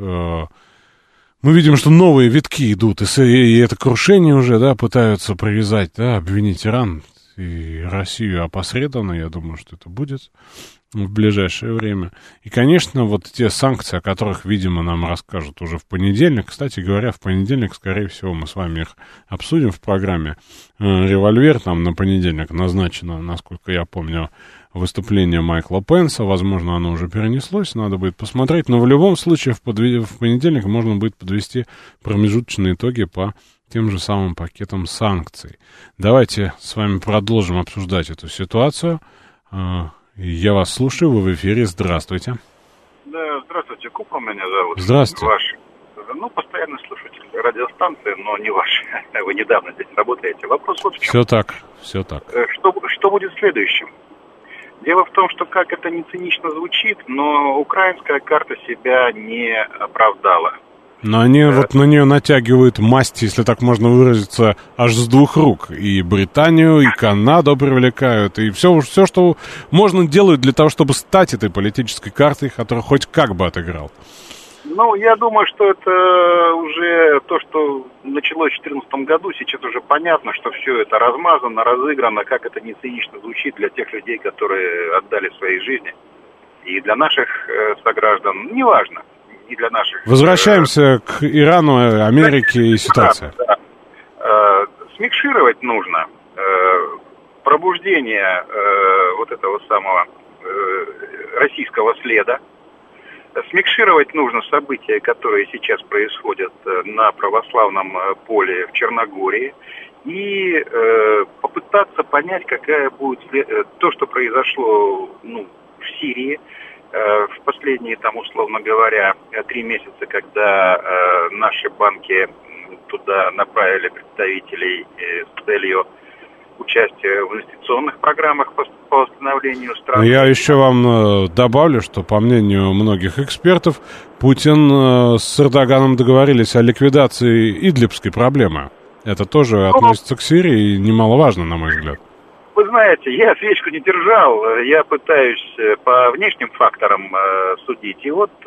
Мы видим, что новые витки идут, и это крушение уже, да, пытаются провязать, да, обвинить Иран и Россию опосредованно. Я думаю, что это будет в ближайшее время. И, конечно, вот те санкции, о которых, видимо, нам расскажут уже в понедельник. Кстати говоря, в понедельник, скорее всего, мы с вами их обсудим в программе «Револьвер». Там на понедельник назначено, насколько я помню, выступление Майкла Пенса. Возможно, оно уже перенеслось, надо будет посмотреть. Но в любом случае в понедельник можно будет подвести промежуточные итоги по тем же самым пакетам санкций. Давайте с вами продолжим обсуждать эту ситуацию. Я вас слушаю, вы в эфире. Здравствуйте. Да, здравствуйте. Купа меня зовут. Здравствуйте. Ваш, постоянный слушатель радиостанции, но не ваш. Вы недавно здесь работаете. Вопрос вот в чем. Все так. Что будет следующим? Дело в том, что, как это не цинично звучит, но украинская карта себя не оправдала. Но они вот на нее натягивают масть, если так можно выразиться, аж с двух рук. И Британию, и Канаду привлекают, и все, что можно, делают для того, чтобы стать этой политической картой, которая хоть как бы отыграл. Ну, я думаю, что это уже то, что началось в 2014 году, сейчас уже понятно, что все это размазано, разыграно, как это не цинично звучит для тех людей, которые отдали свои жизни. И для наших сограждан, неважно. И для наших... Возвращаемся к Ирану, Америке и ситуации. Да. Смикшировать нужно пробуждение вот этого самого российского следа. Смикшировать нужно события, которые сейчас происходят на православном поле в Черногории. И попытаться понять, какая будет то, что произошло в Сирии. В последние, условно говоря, 3 месяца, когда наши банки туда направили представителей с целью участия в инвестиционных программах по восстановлению стран. Я еще вам добавлю, что, по мнению многих экспертов, Путин с Эрдоганом договорились о ликвидации идлибской проблемы. Это тоже относится к Сирии и немаловажно, на мой взгляд. Вы знаете, я свечку не держал, я пытаюсь по внешним факторам судить. И вот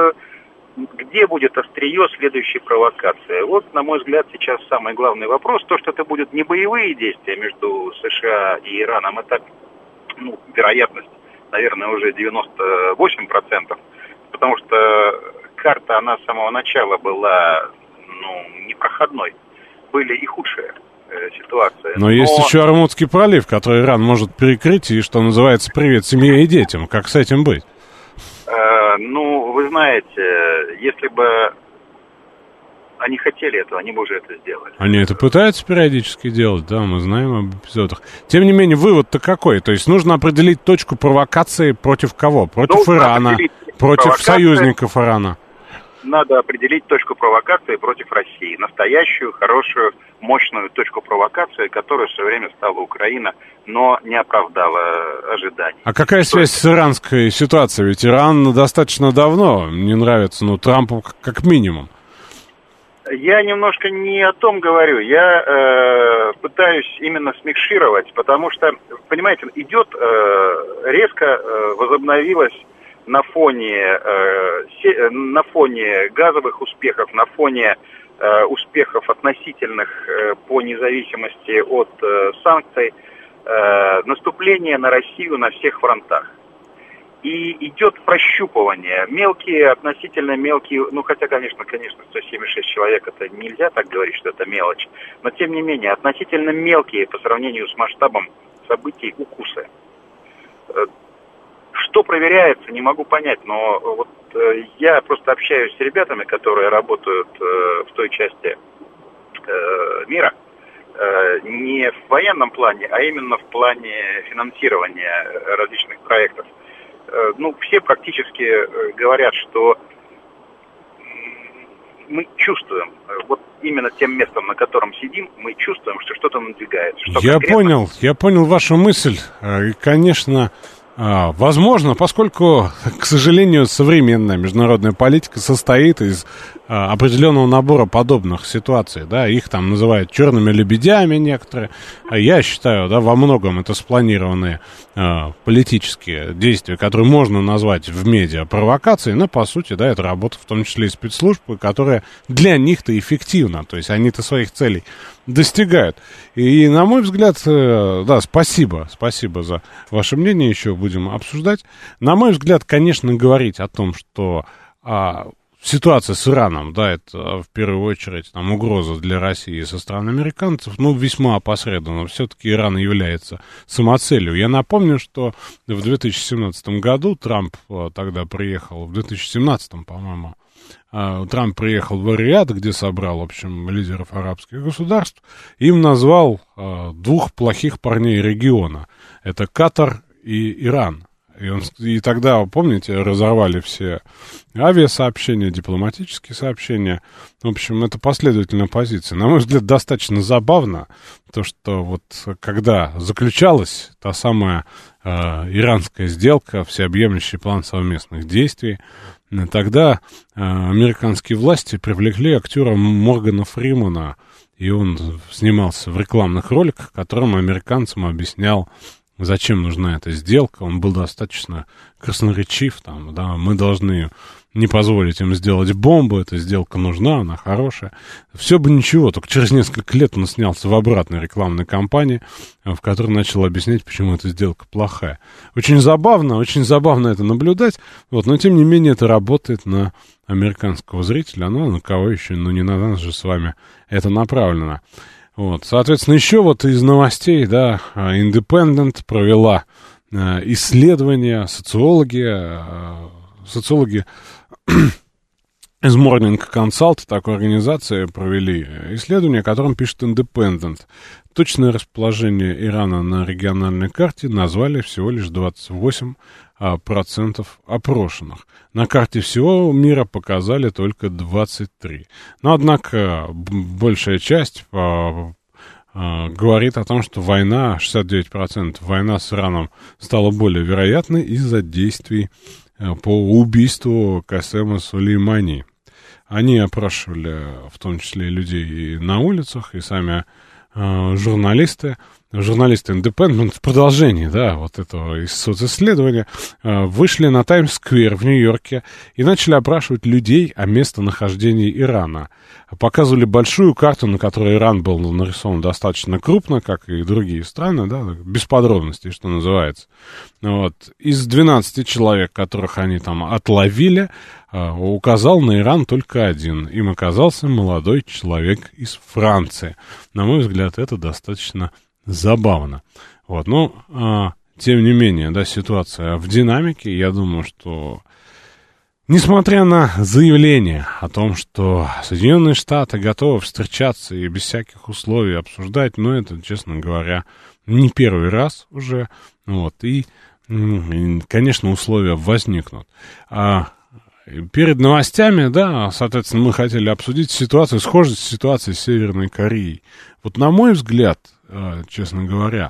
где будет острие следующей провокации? Вот, на мой взгляд, сейчас самый главный вопрос. То, что это будут не боевые действия между США и Ираном, это, вероятность, наверное, уже 98%. Потому что карта, она с самого начала была, непроходной. Были и худшие ситуации. Но есть еще Ормузский пролив, который Иран может перекрыть, и, что называется, привет семье и детям. Как с этим быть? Вы знаете, если бы они хотели этого, они бы уже это сделали. Они это пытаются периодически делать, да, мы знаем об эпизодах. Тем не менее, вывод-то какой? То есть нужно определить точку провокации против кого? Против Ирана, против союзников Ирана. Надо определить точку провокации против России. Настоящую, хорошую, мощную точку провокации, которую в свое время стала Украина, но не оправдала ожиданий. А какая связь с иранской ситуацией? Ведь Иран достаточно давно не нравится, Трампу как минимум. Я немножко не о том говорю. Я пытаюсь именно смикшировать, потому что, понимаете, идет резко возобновилась на фоне газовых успехов, на фоне успехов относительных по независимости от санкций, наступление на Россию на всех фронтах. И идет прощупывание. Мелкие, относительно мелкие, хотя, конечно, 176 человек, это нельзя так говорить, что это мелочь, но, тем не менее, относительно мелкие по сравнению с масштабом событий укусы. Что проверяется, не могу понять, но я просто общаюсь с ребятами, которые работают в той части мира, не в военном плане, а именно в плане финансирования различных проектов. Все практически говорят, что мы чувствуем, именно тем местом, на котором сидим, мы чувствуем, что что-то надвигается. Я понял вашу мысль. И, конечно, возможно, поскольку, к сожалению, современная международная политика состоит из определенного набора подобных ситуаций, да, их там называют черными лебедями некоторые, я считаю, да, во многом это спланированные политические действия, которые можно назвать в медиа провокацией, но, по сути, да, это работа в том числе и спецслужб, которая для них-то эффективна, то есть они-то своих целей достигают. И, на мой взгляд, да, спасибо за ваше мнение, еще будем обсуждать. На мой взгляд, конечно, говорить о том, что ситуация с Ираном, да, это в первую очередь там угроза для России со стороны американцев, весьма опосредованно. Все-таки Иран является самоцелью. Я напомню, что в 2017 году Трамп тогда приехал, в 2017, по-моему, Трамп приехал в Эр-Рияд, где собрал, в общем, лидеров арабских государств, им назвал двух плохих парней региона. Это Катар и Иран. И тогда, помните, разорвали все авиасообщения, дипломатические сообщения. В общем, это последовательная позиция. На мой взгляд, достаточно забавно то, что когда заключалась та самая иранская сделка, всеобъемлющий план совместных действий, тогда американские власти привлекли актера Моргана Фримана, и он снимался в рекламных роликах, которым американцам объяснял, зачем нужна эта сделка. Он был достаточно красноречив, мы должны не позволить им сделать бомбу, эта сделка нужна, она хорошая. Все бы ничего, только через несколько лет он снялся в обратной рекламной кампании, в которой начал объяснять, почему эта сделка плохая. Очень забавно это наблюдать, но тем не менее это работает на американского зрителя, на кого еще, не на нас же с вами это направлено. Соответственно, еще из новостей, да, Independent провела исследование, социологи из Morning Consult, такой организации, провели исследование, о котором пишет Independent. Точное расположение Ирана на региональной карте назвали всего лишь 28% опрошенных. На карте всего мира показали только 23%. Но, однако, большая часть говорит о том, что война, 69%, война с Ираном стала более вероятной из-за действий по убийству Касема Сулеймани. Они опрашивали в том числе и людей и на улицах, и сами журналисты. журналисты Independent в продолжении, да, вот этого социсследования, вышли на Таймс-сквер в Нью-Йорке и начали опрашивать людей о местонахождении Ирана. Показывали большую карту, на которой Иран был нарисован достаточно крупно, как и другие страны, да, без подробностей, что называется. Вот. Из 12 человек, которых они там отловили, указал на Иран только один. Им оказался молодой человек из Франции. На мой взгляд, это достаточно забавно. Вот. Но, тем не менее, да, ситуация в динамике. Я думаю, что, несмотря на заявление о том, что Соединенные Штаты готовы встречаться и без всяких условий обсуждать, но это, честно говоря, не первый раз уже. Вот. И, конечно, условия возникнут. Перед новостями, да, соответственно, мы хотели обсудить ситуацию, схожесть с ситуацией с Северной Кореей. Вот, на мой взгляд, честно говоря,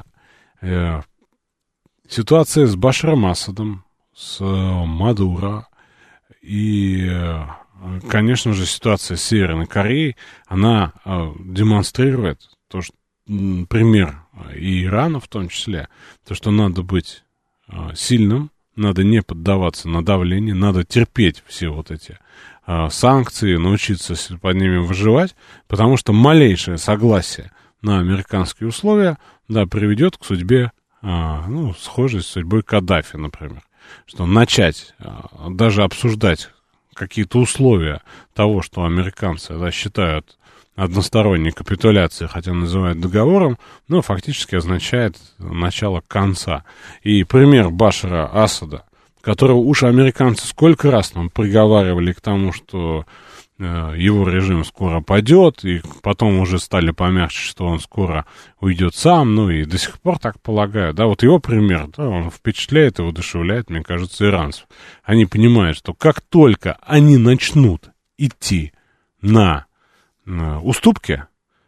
ситуация с Башаром Асадом, с Мадуро и, конечно же, ситуация с Северной Кореей, она демонстрирует то, что, пример и Ирана в том числе, то, что надо быть сильным, надо не поддаваться на давление, надо терпеть все вот эти санкции, научиться под ними выживать, потому что малейшее согласие на американские условия, да, приведет к судьбе, схожей с судьбой Каддафи, например. Что начать даже обсуждать какие-то условия того, что американцы, да, считают односторонней капитуляцией, хотя называют договором, но фактически означает начало конца. И пример Башара Асада, которого уж американцы сколько раз нам приговаривали к тому, что его режим скоро падет, и потом уже стали помягче, что он скоро уйдет сам, ну и до сих пор так полагаю, да, вот его пример, да, он впечатляет и воодушевляет, мне кажется, иранцев. Они понимают, что как только они начнут идти на уступки,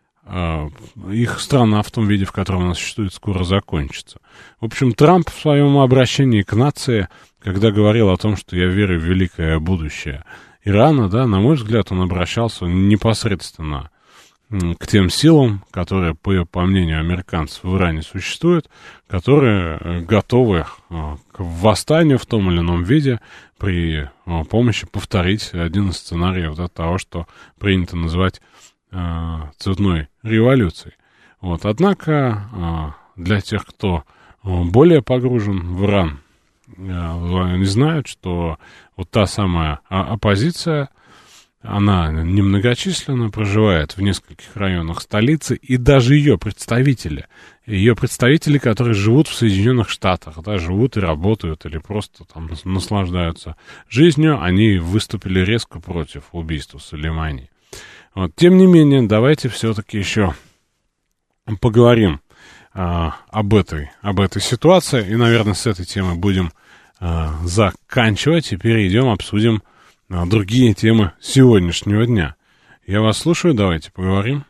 их страна в том виде, в котором она существует, скоро закончится. В общем, Трамп в своем обращении к нации, когда говорил о том, что я верю в великое будущее Ирана, да, на мой взгляд, он обращался непосредственно к тем силам, которые, по мнению американцев, в Иране существуют, которые готовы к восстанию в том или ином виде при помощи повторить один из сценариев, да, того, что принято называть цветной революцией. Вот. Однако для тех, кто более погружен в Иран, они знают, что вот та самая оппозиция, она немногочисленно проживает в нескольких районах столицы, и даже ее представители, которые живут в Соединенных Штатах, да, живут и работают, или просто там наслаждаются жизнью, они выступили резко против убийства Сулеймани. Вот. Тем не менее, давайте все-таки еще поговорим об этой ситуации, и, наверное, с этой темы будем заканчивать, и перейдем, обсудим другие темы сегодняшнего дня. Я вас слушаю, давайте поговорим.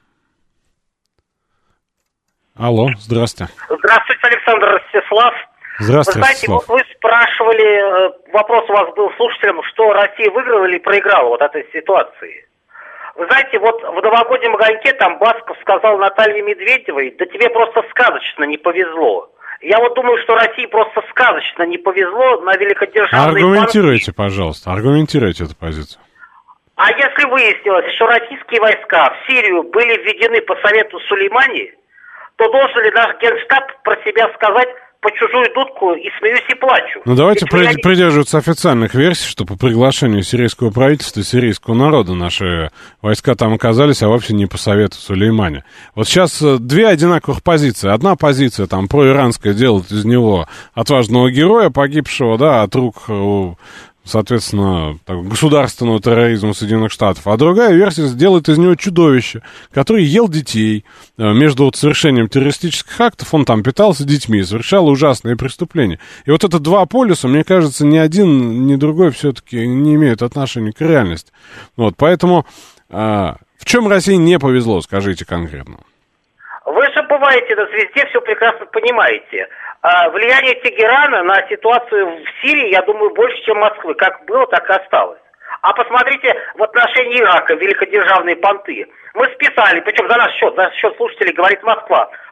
Алло, здрасте. Здравствуйте, Александр Ростислав. Здравствуйте, вы знаете, Ростислав. вы спрашивали, вопрос у вас был слушателям, что Россия выиграла или проиграла вот этой ситуации. Вы знаете, вот в новогоднем огоньке там Басков сказал Наталье Медведевой: да тебе просто сказочно не повезло. Я вот думаю, что России просто сказочно не повезло на великодержавные Аргументируйте, пожалуйста, аргументируйте эту позицию. А если выяснилось, что российские войска в Сирию были введены по совету Сулеймани, то должен ли наш Генштаб про себя сказать: по чужую дудку и смеюсь и плачу? Ну, давайте придерживаться официальных версий, что по приглашению сирийского правительства и сирийского народа наши войска там оказались, а вовсе не по совету Сулеймани. Вот сейчас две одинаковых позиции. Одна позиция, там, проиранская, делает из него отважного героя, погибшего, да, от рук, соответственно, государственного терроризма Соединенных Штатов. А другая версия сделает из него чудовище, который ел детей. Между совершением террористических актов он там питался детьми, совершал ужасные преступления. И вот это два полюса, мне кажется, ни один, ни другой все-таки не имеют отношения к реальности. Вот, поэтому в чем России не повезло, скажите конкретно? Вы же бываете на звезде, все прекрасно понимаете. Влияние Тегерана на ситуацию в Сирии, я думаю, больше, чем Москвы. Как было, так и осталось. А посмотрите в отношении Ирака, великодержавные понты. Мы списали, причем за наш счет слушателей говорит Москва,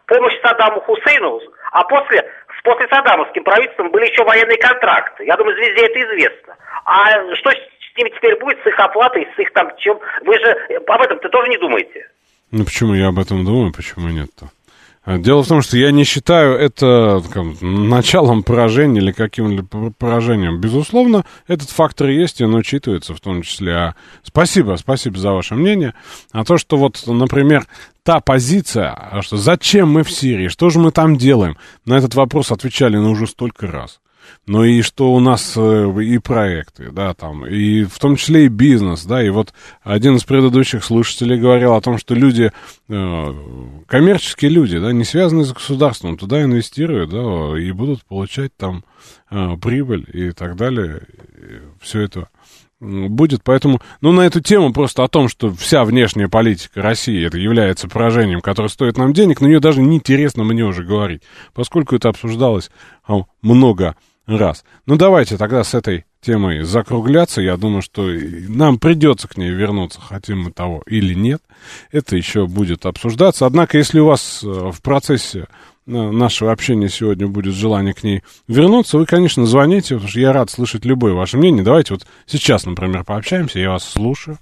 помощь Саддаму Хусейну, а после саддамовским правительством были еще военные контракты. Я думаю, везде это известно. А что с ними теперь будет, с их оплатой, с их там чем? Вы же об этом-то тоже не думаете? Ну, почему я об этом думаю, почему нет-то? Дело в том, что я не считаю это началом поражения или каким-либо поражением. Безусловно, этот фактор есть, и он учитывается в том числе. Спасибо за ваше мнение. А то, что вот, например, та позиция, что зачем мы в Сирии, что же мы там делаем, на этот вопрос отвечали уже столько раз. Ну и что у нас и проекты, да, там, и в том числе и бизнес, да, и вот один из предыдущих слушателей говорил о том, что люди, коммерческие люди, да, не связанные с государством, туда инвестируют, да, и будут получать там прибыль и так далее, все это будет, поэтому, ну, на эту тему просто о том, что вся внешняя политика России, это является поражением, которое стоит нам денег, на нее даже неинтересно мне уже говорить, поскольку это обсуждалось много раз. Ну, давайте тогда с этой темой закругляться. Я думаю, что нам придется к ней вернуться, хотим мы того или нет. Это еще будет обсуждаться. Однако, если у вас в процессе нашего общения сегодня будет желание к ней вернуться, вы, конечно, звоните, потому что я рад слышать любое ваше мнение. Давайте вот сейчас, например, пообщаемся, я вас слушаю.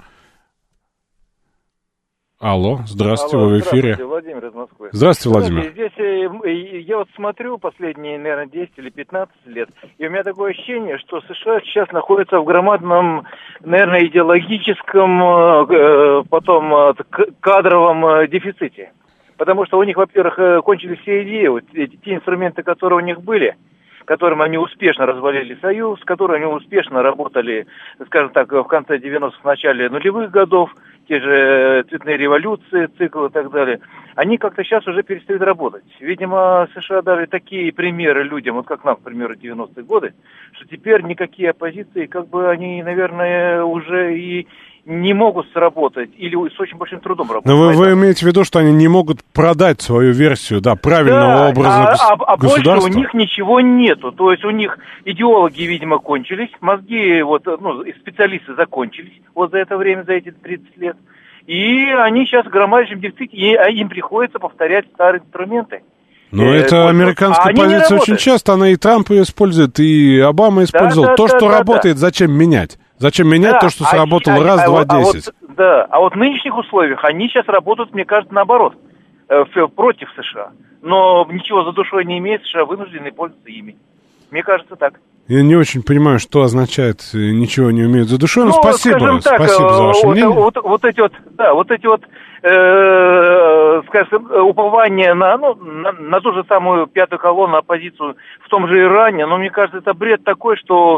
Алло, здравствуйте, вы в эфире. Здравствуйте, Владимир из Москвы. Здравствуйте, Владимир. Здесь я вот смотрю последние, наверное, 10 или 15 лет, и у меня такое ощущение, что США сейчас находятся в громадном, наверное, идеологическом, потом кадровом дефиците. Потому что у них, во-первых, кончились все идеи, вот те инструменты, которые у них были, которым они успешно развалили Союз, которыми они успешно работали, скажем так, в конце 90-х, в начале нулевых годов, те же цветные революции, цикл и так далее, они как-то сейчас уже перестают работать. Видимо, США дали такие примеры людям, вот как нам, к примеру, 90-е годы, что теперь никакие оппозиции, как бы они, наверное, уже и не могут сработать или с очень большим трудом работать. Но вы имеете в виду, что они не могут продать свою версию, да, правильного образа государства? Больше у них ничего нету. То есть у них идеологи, видимо, кончились, мозги, вот, ну, специалисты закончились вот за это время, за эти 30 лет. И они сейчас в громаднейшем дефиците, и им приходится повторять старые инструменты. Но это американская позиция очень часто, она и Трамп ее использует, и Обама использовал. То, что работает, зачем менять? Зачем менять то, что сработало раз, два, 10? А вот в нынешних условиях они сейчас работают, мне кажется, наоборот, против США. Но ничего за душой не имеет, США вынуждены пользоваться ими. Мне кажется, так. Я не очень понимаю, что означает «ничего не умеют за душой», но спасибо за ваше мнение. Вот эти скажем, упование на ту же самую пятую колонну, оппозицию в том же Иране, но мне кажется, это бред такой, что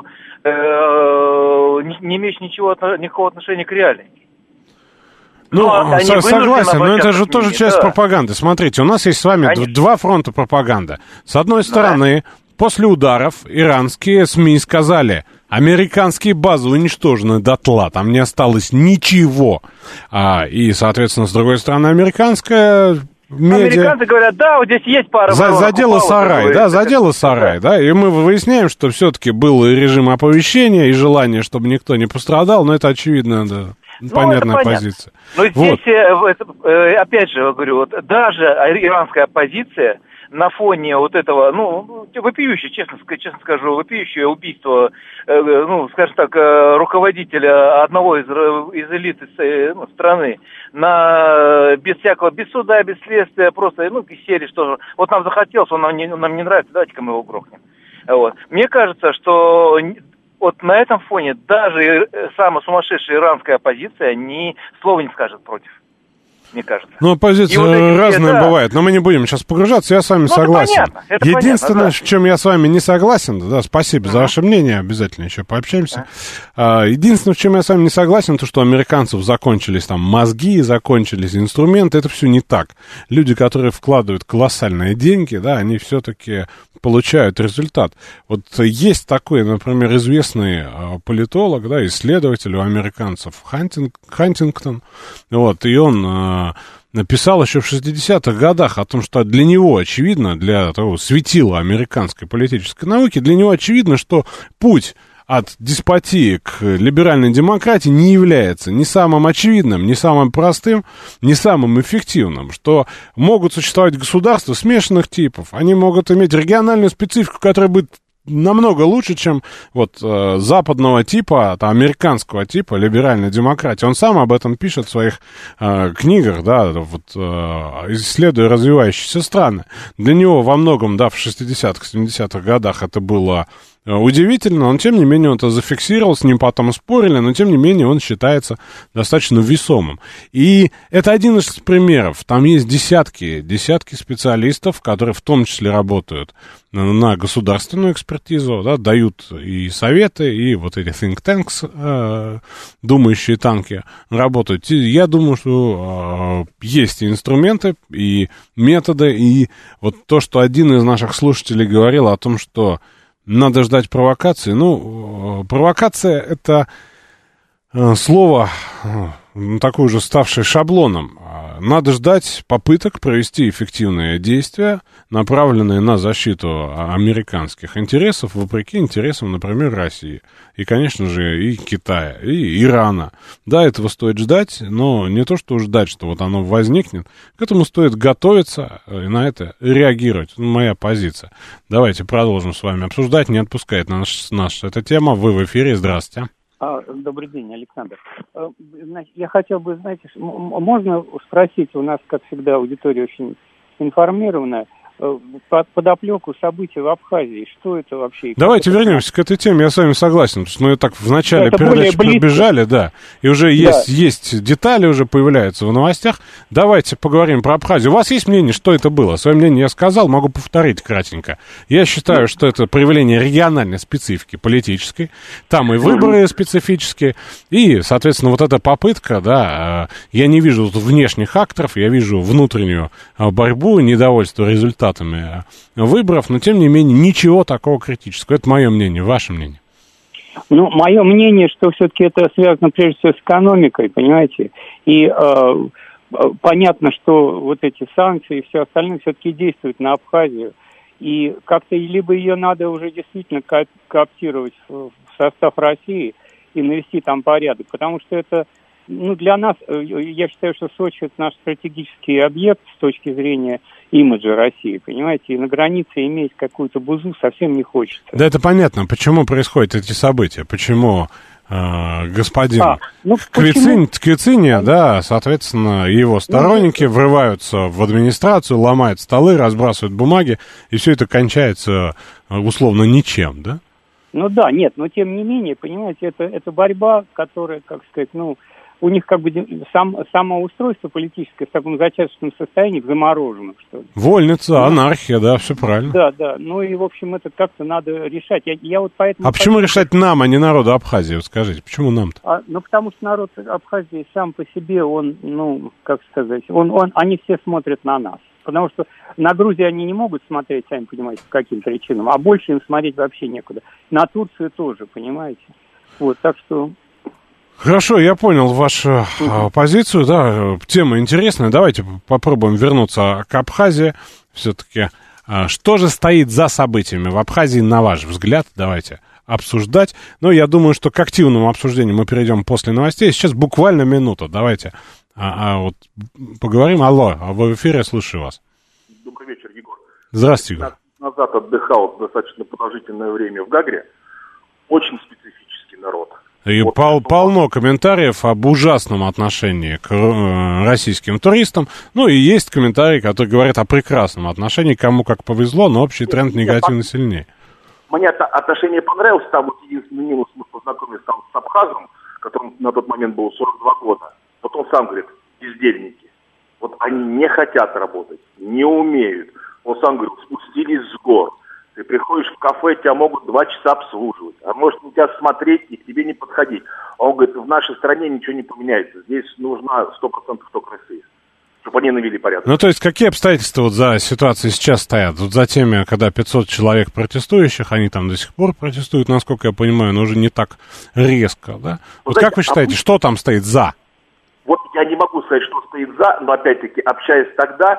не имеешь никакого отношения к реальности. Ну, согласен, но это же тоже часть пропаганды. Смотрите, у нас есть с вами два фронта пропаганды. С одной стороны, после ударов иранские СМИ сказали: американские базы уничтожены дотла, там не осталось ничего. И, соответственно, с другой стороны, американская медиа... Американцы говорят, да, вот здесь есть пара... Задело сарай, да, задело сарай, да, и мы выясняем, что все-таки был и режим оповещения, и желание, чтобы никто не пострадал, но это очевидно, да. Понятная позиция. Но здесь, опять же, говорю, вот даже иранская оппозиция на фоне вот этого, вопиющее, честно скажу, вопиющее убийство, скажем так, руководителя одного из элит страны, без суда, без следствия, просто, из серии, что вот нам захотелось, он нам не нравится, давайте-ка мы его грохнем. Вот. Мне кажется, что вот на этом фоне даже самая сумасшедшая иранская оппозиция слова не скажет против. Мне кажется. Ну, оппозиция разная бывает, но мы не будем сейчас погружаться, я с вами согласен. Единственное, в чем я с вами не согласен, да, спасибо за ваше мнение, обязательно еще пообщаемся. Единственное, в чем я с вами не согласен, то, что у американцев закончились там мозги, закончились инструменты, это все не так. Люди, которые вкладывают колоссальные деньги, да, они все-таки получают результат. Вот есть такой, например, известный политолог, да, исследователь у американцев Хантингтон, вот, и он написал еще в 60-х годах о том, что для него очевидно, для того светила американской политической науки, для него очевидно, что путь от деспотии к либеральной демократии не является ни самым очевидным, ни самым простым, ни самым эффективным, что могут существовать государства смешанных типов, они могут иметь региональную специфику, которая будет намного лучше, чем вот западного типа, там, американского типа либеральной демократии. Он сам об этом пишет в своих книгах, да, вот, исследуя развивающиеся страны. Для него во многом, да, в 60-х, 70-х годах это было удивительно, но тем не менее он это зафиксировал, с ним потом спорили, но тем не менее он считается достаточно весомым. И это один из примеров. Там есть десятки специалистов, которые в том числе работают на государственную экспертизу, да, дают и советы, и вот эти think tanks, думающие танки, работают. И я думаю, что есть и инструменты, и методы, и вот то, что один из наших слушателей говорил о том, что надо ждать провокации. Ну, провокация — это слово, такое уже ставшее шаблоном. Надо ждать попыток провести эффективные действия, направленные на защиту американских интересов, вопреки интересам, например, России. И, конечно же, и Китая, и Ирана. Да, этого стоит ждать, но не то, что ждать, что вот оно возникнет. К этому стоит готовиться и на это реагировать. Моя позиция. Давайте продолжим с вами обсуждать. Не отпускает нас эта тема. Вы в эфире. Здравствуйте. Добрый день, Александр. Я хотел бы, знаете, можно спросить, у нас, как всегда, аудитория очень информированная, подоплеку событий в Абхазии, что это вообще? Давайте вернемся к этой теме, я с вами согласен, потому что мы так в начале передачи пробежали, да, и уже есть детали, уже появляются в новостях. Давайте поговорим про Абхазию. У вас есть мнение, что это было? Свое мнение я сказал, могу повторить кратенько. Я считаю, что это проявление региональной специфики политической, там и выборы специфические, и, соответственно, вот эта попытка, да, я не вижу тут внешних акторов, я вижу внутреннюю борьбу, недовольство результатами выборов, но, тем не менее, ничего такого критического. Это мое мнение, ваше мнение. Ну, мое мнение, что все-таки это связано прежде всего с экономикой, понимаете, и понятно, что вот эти санкции и все остальное все-таки действуют на Абхазию, и как-то либо ее надо уже действительно кооптировать в состав России и навести там порядок, потому что это, ну, для нас, я считаю, что Сочи — это наш стратегический объект с точки зрения имиджа России, понимаете, и на границе иметь какую-то бузу совсем не хочется. Да, это понятно, почему происходят эти события, почему господин Квицинья, да, соответственно, его сторонники врываются в администрацию, ломают столы, разбрасывают бумаги, и все это кончается условно ничем, да? Ну да, нет, но тем не менее, понимаете, это борьба, которая, как сказать, ну, у них как бы самоустройство политическое в таком зачаточном состоянии, заморожено, что ли. Вольница, анархия, да, все правильно. Да, ну и, в общем, это как-то надо решать. Я вот поэтому... А почему решать нам, а не народу Абхазии? Вот скажите, почему нам-то? Ну, потому что народ Абхазии сам по себе, он, ну, как сказать, они все смотрят на нас. Потому что на Грузию они не могут смотреть, сами понимаете, по каким причинам, а больше им смотреть вообще некуда. На Турцию тоже, понимаете. Вот, так что... Хорошо, я понял вашу позицию, да, тема интересная. Давайте попробуем вернуться к Абхазии. Все-таки, что же стоит за событиями в Абхазии, на ваш взгляд? Давайте обсуждать. Но я думаю, что к активному обсуждению мы перейдем после новостей. Сейчас буквально минута. Давайте вот поговорим. Алло, вы в эфире, я слушаю вас. Добрый вечер, Егор. Здравствуйте, Егор. Назад отдыхал достаточно продолжительное время в Гагре. Очень специфический народ. И вот полно комментариев об ужасном отношении к российским туристам. Ну, и есть комментарии, которые говорят о прекрасном отношении, кому как повезло, но общий тренд негативно сильнее. Мне отношение понравилось. Там вот единственный минус, мы познакомились там с абхазом, которому на тот момент было 42 года. Вот он сам говорит, бездельники. Вот они не хотят работать, не умеют. Он сам говорит, спустились с гор. Ты приходишь в кафе, тебя могут 2 часа обслуживать, а может на тебя смотреть и к тебе не подходить. А он говорит, в нашей стране ничего не поменяется, здесь нужна 100% только Россия, чтобы они навели порядок. Ну, то есть, какие обстоятельства вот за ситуацией сейчас стоят? Вот за теми, когда 500 человек протестующих, они там до сих пор протестуют, насколько я понимаю, но уже не так резко, да? Вот знаете, как вы считаете, что там стоит за? Вот я не могу сказать, что стоит за, но опять-таки, общаясь тогда...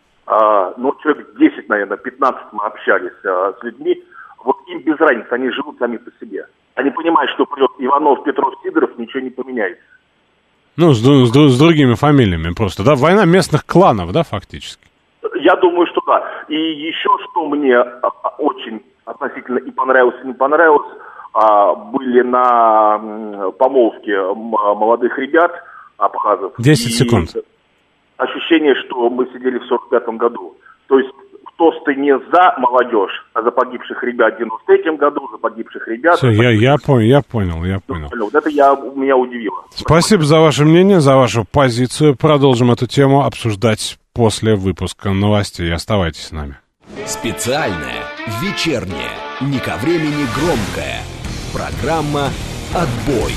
ну, человек 10, наверное, 15 мы общались с людьми, вот им без разницы, они живут сами по себе. Они понимают, что придет Иванов, Петров, Сидоров, ничего не поменяется. Ну, с другими фамилиями просто, да? Война местных кланов, да, фактически? Я думаю, что да. И еще что мне очень относительно и понравилось, и не понравилось, были на помолвке молодых ребят, абхазов. 10 секунд. Ощущение, что мы сидели в 45-м году. То есть тосты не за молодежь, а за погибших ребят в 93-м году, за погибших ребят. Все, я понял. Вот это меня удивило. Спасибо за ваше мнение, за вашу позицию. Продолжим эту тему обсуждать после выпуска новостей. Оставайтесь с нами. Специальная, вечерняя, не ко времени громкая. Программа «Отбой».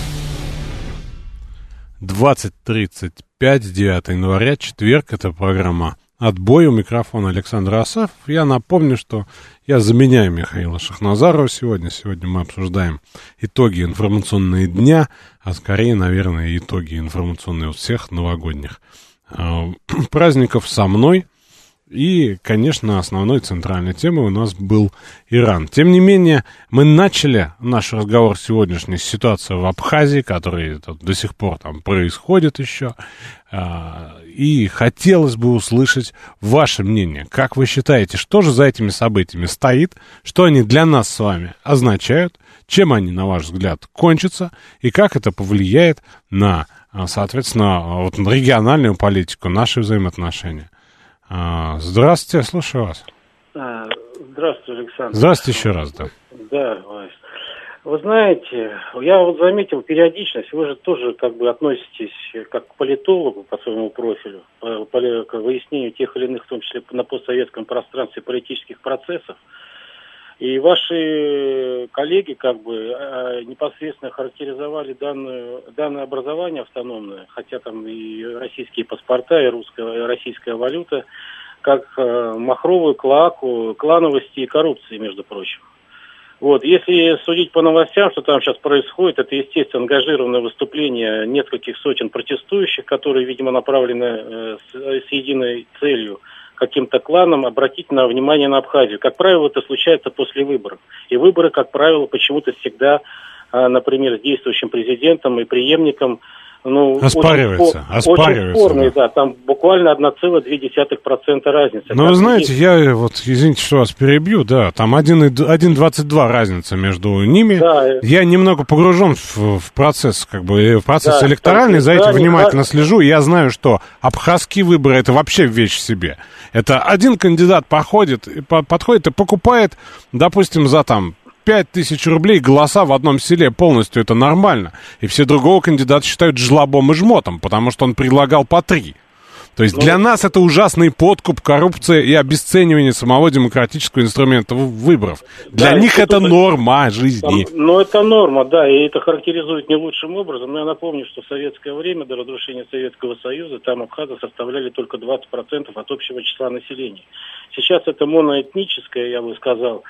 20:35, 9 января, четверг. Это программа «Отбой». У микрофона Александр Асафов. Я напомню, что я заменяю Михаила Шахназарова сегодня. Сегодня мы обсуждаем итоги информационные дня, а скорее, наверное, итоги информационные у всех новогодних праздников со мной. И, конечно, основной центральной темой у нас был Иран. Тем не менее, мы начали наш разговор сегодняшний с ситуацией в Абхазии, которая до сих пор там происходит еще. И хотелось бы услышать ваше мнение. Как вы считаете, что же за этими событиями стоит, что они для нас с вами означают, чем они, на ваш взгляд, кончатся, и как это повлияет на, соответственно, вот, на региональную политику, наши взаимоотношения. Здравствуйте, слушаю вас. Здравствуйте, Александр. Здравствуйте еще раз, да. Да, вы знаете, я вот заметил периодичность, вы же тоже как бы относитесь как к политологу по своему профилю, к выяснению тех или иных, в том числе на постсоветском пространстве, политических процессов. И ваши коллеги как бы непосредственно характеризовали данное образование автономное, хотя там и российские паспорта, и российская валюта, как махровую клоаку клановости и коррупции, между прочим. Вот, если судить по новостям, что там сейчас происходит, это, естественно, ангажированное выступление нескольких сотен протестующих, которые, видимо, направлены с единой целью каким-то кланам обратить внимание на Абхазию. Как правило, это случается после выборов. И выборы, как правило, почему-то всегда, например, с действующим президентом и преемником, оспаривается. Очень спорные, да, там буквально 1,2% разница. Но вы знаете, я вот, извините, что вас перебью, да, там 1,22 разница между ними. Да, я немного погружен в процесс, как бы, в процесс электоральный, за этим внимательно слежу, и я знаю, что абхазские выборы — это вообще вещь в себе. Это один кандидат подходит и покупает, допустим, за там 5000 рублей голоса в одном селе полностью, это нормально. И все другого кандидата считают жлобом и жмотом, потому что он предлагал по 3. То есть для нас это ужасный подкуп, коррупция и обесценивание самого демократического инструмента выборов. Для них это норма жизни. Это норма, да, и это характеризует не лучшим образом. Но я напомню, что в советское время, до разрушения Советского Союза, там абхазы составляли только 20% от общего числа населения. Сейчас это моноэтническое, я бы сказал.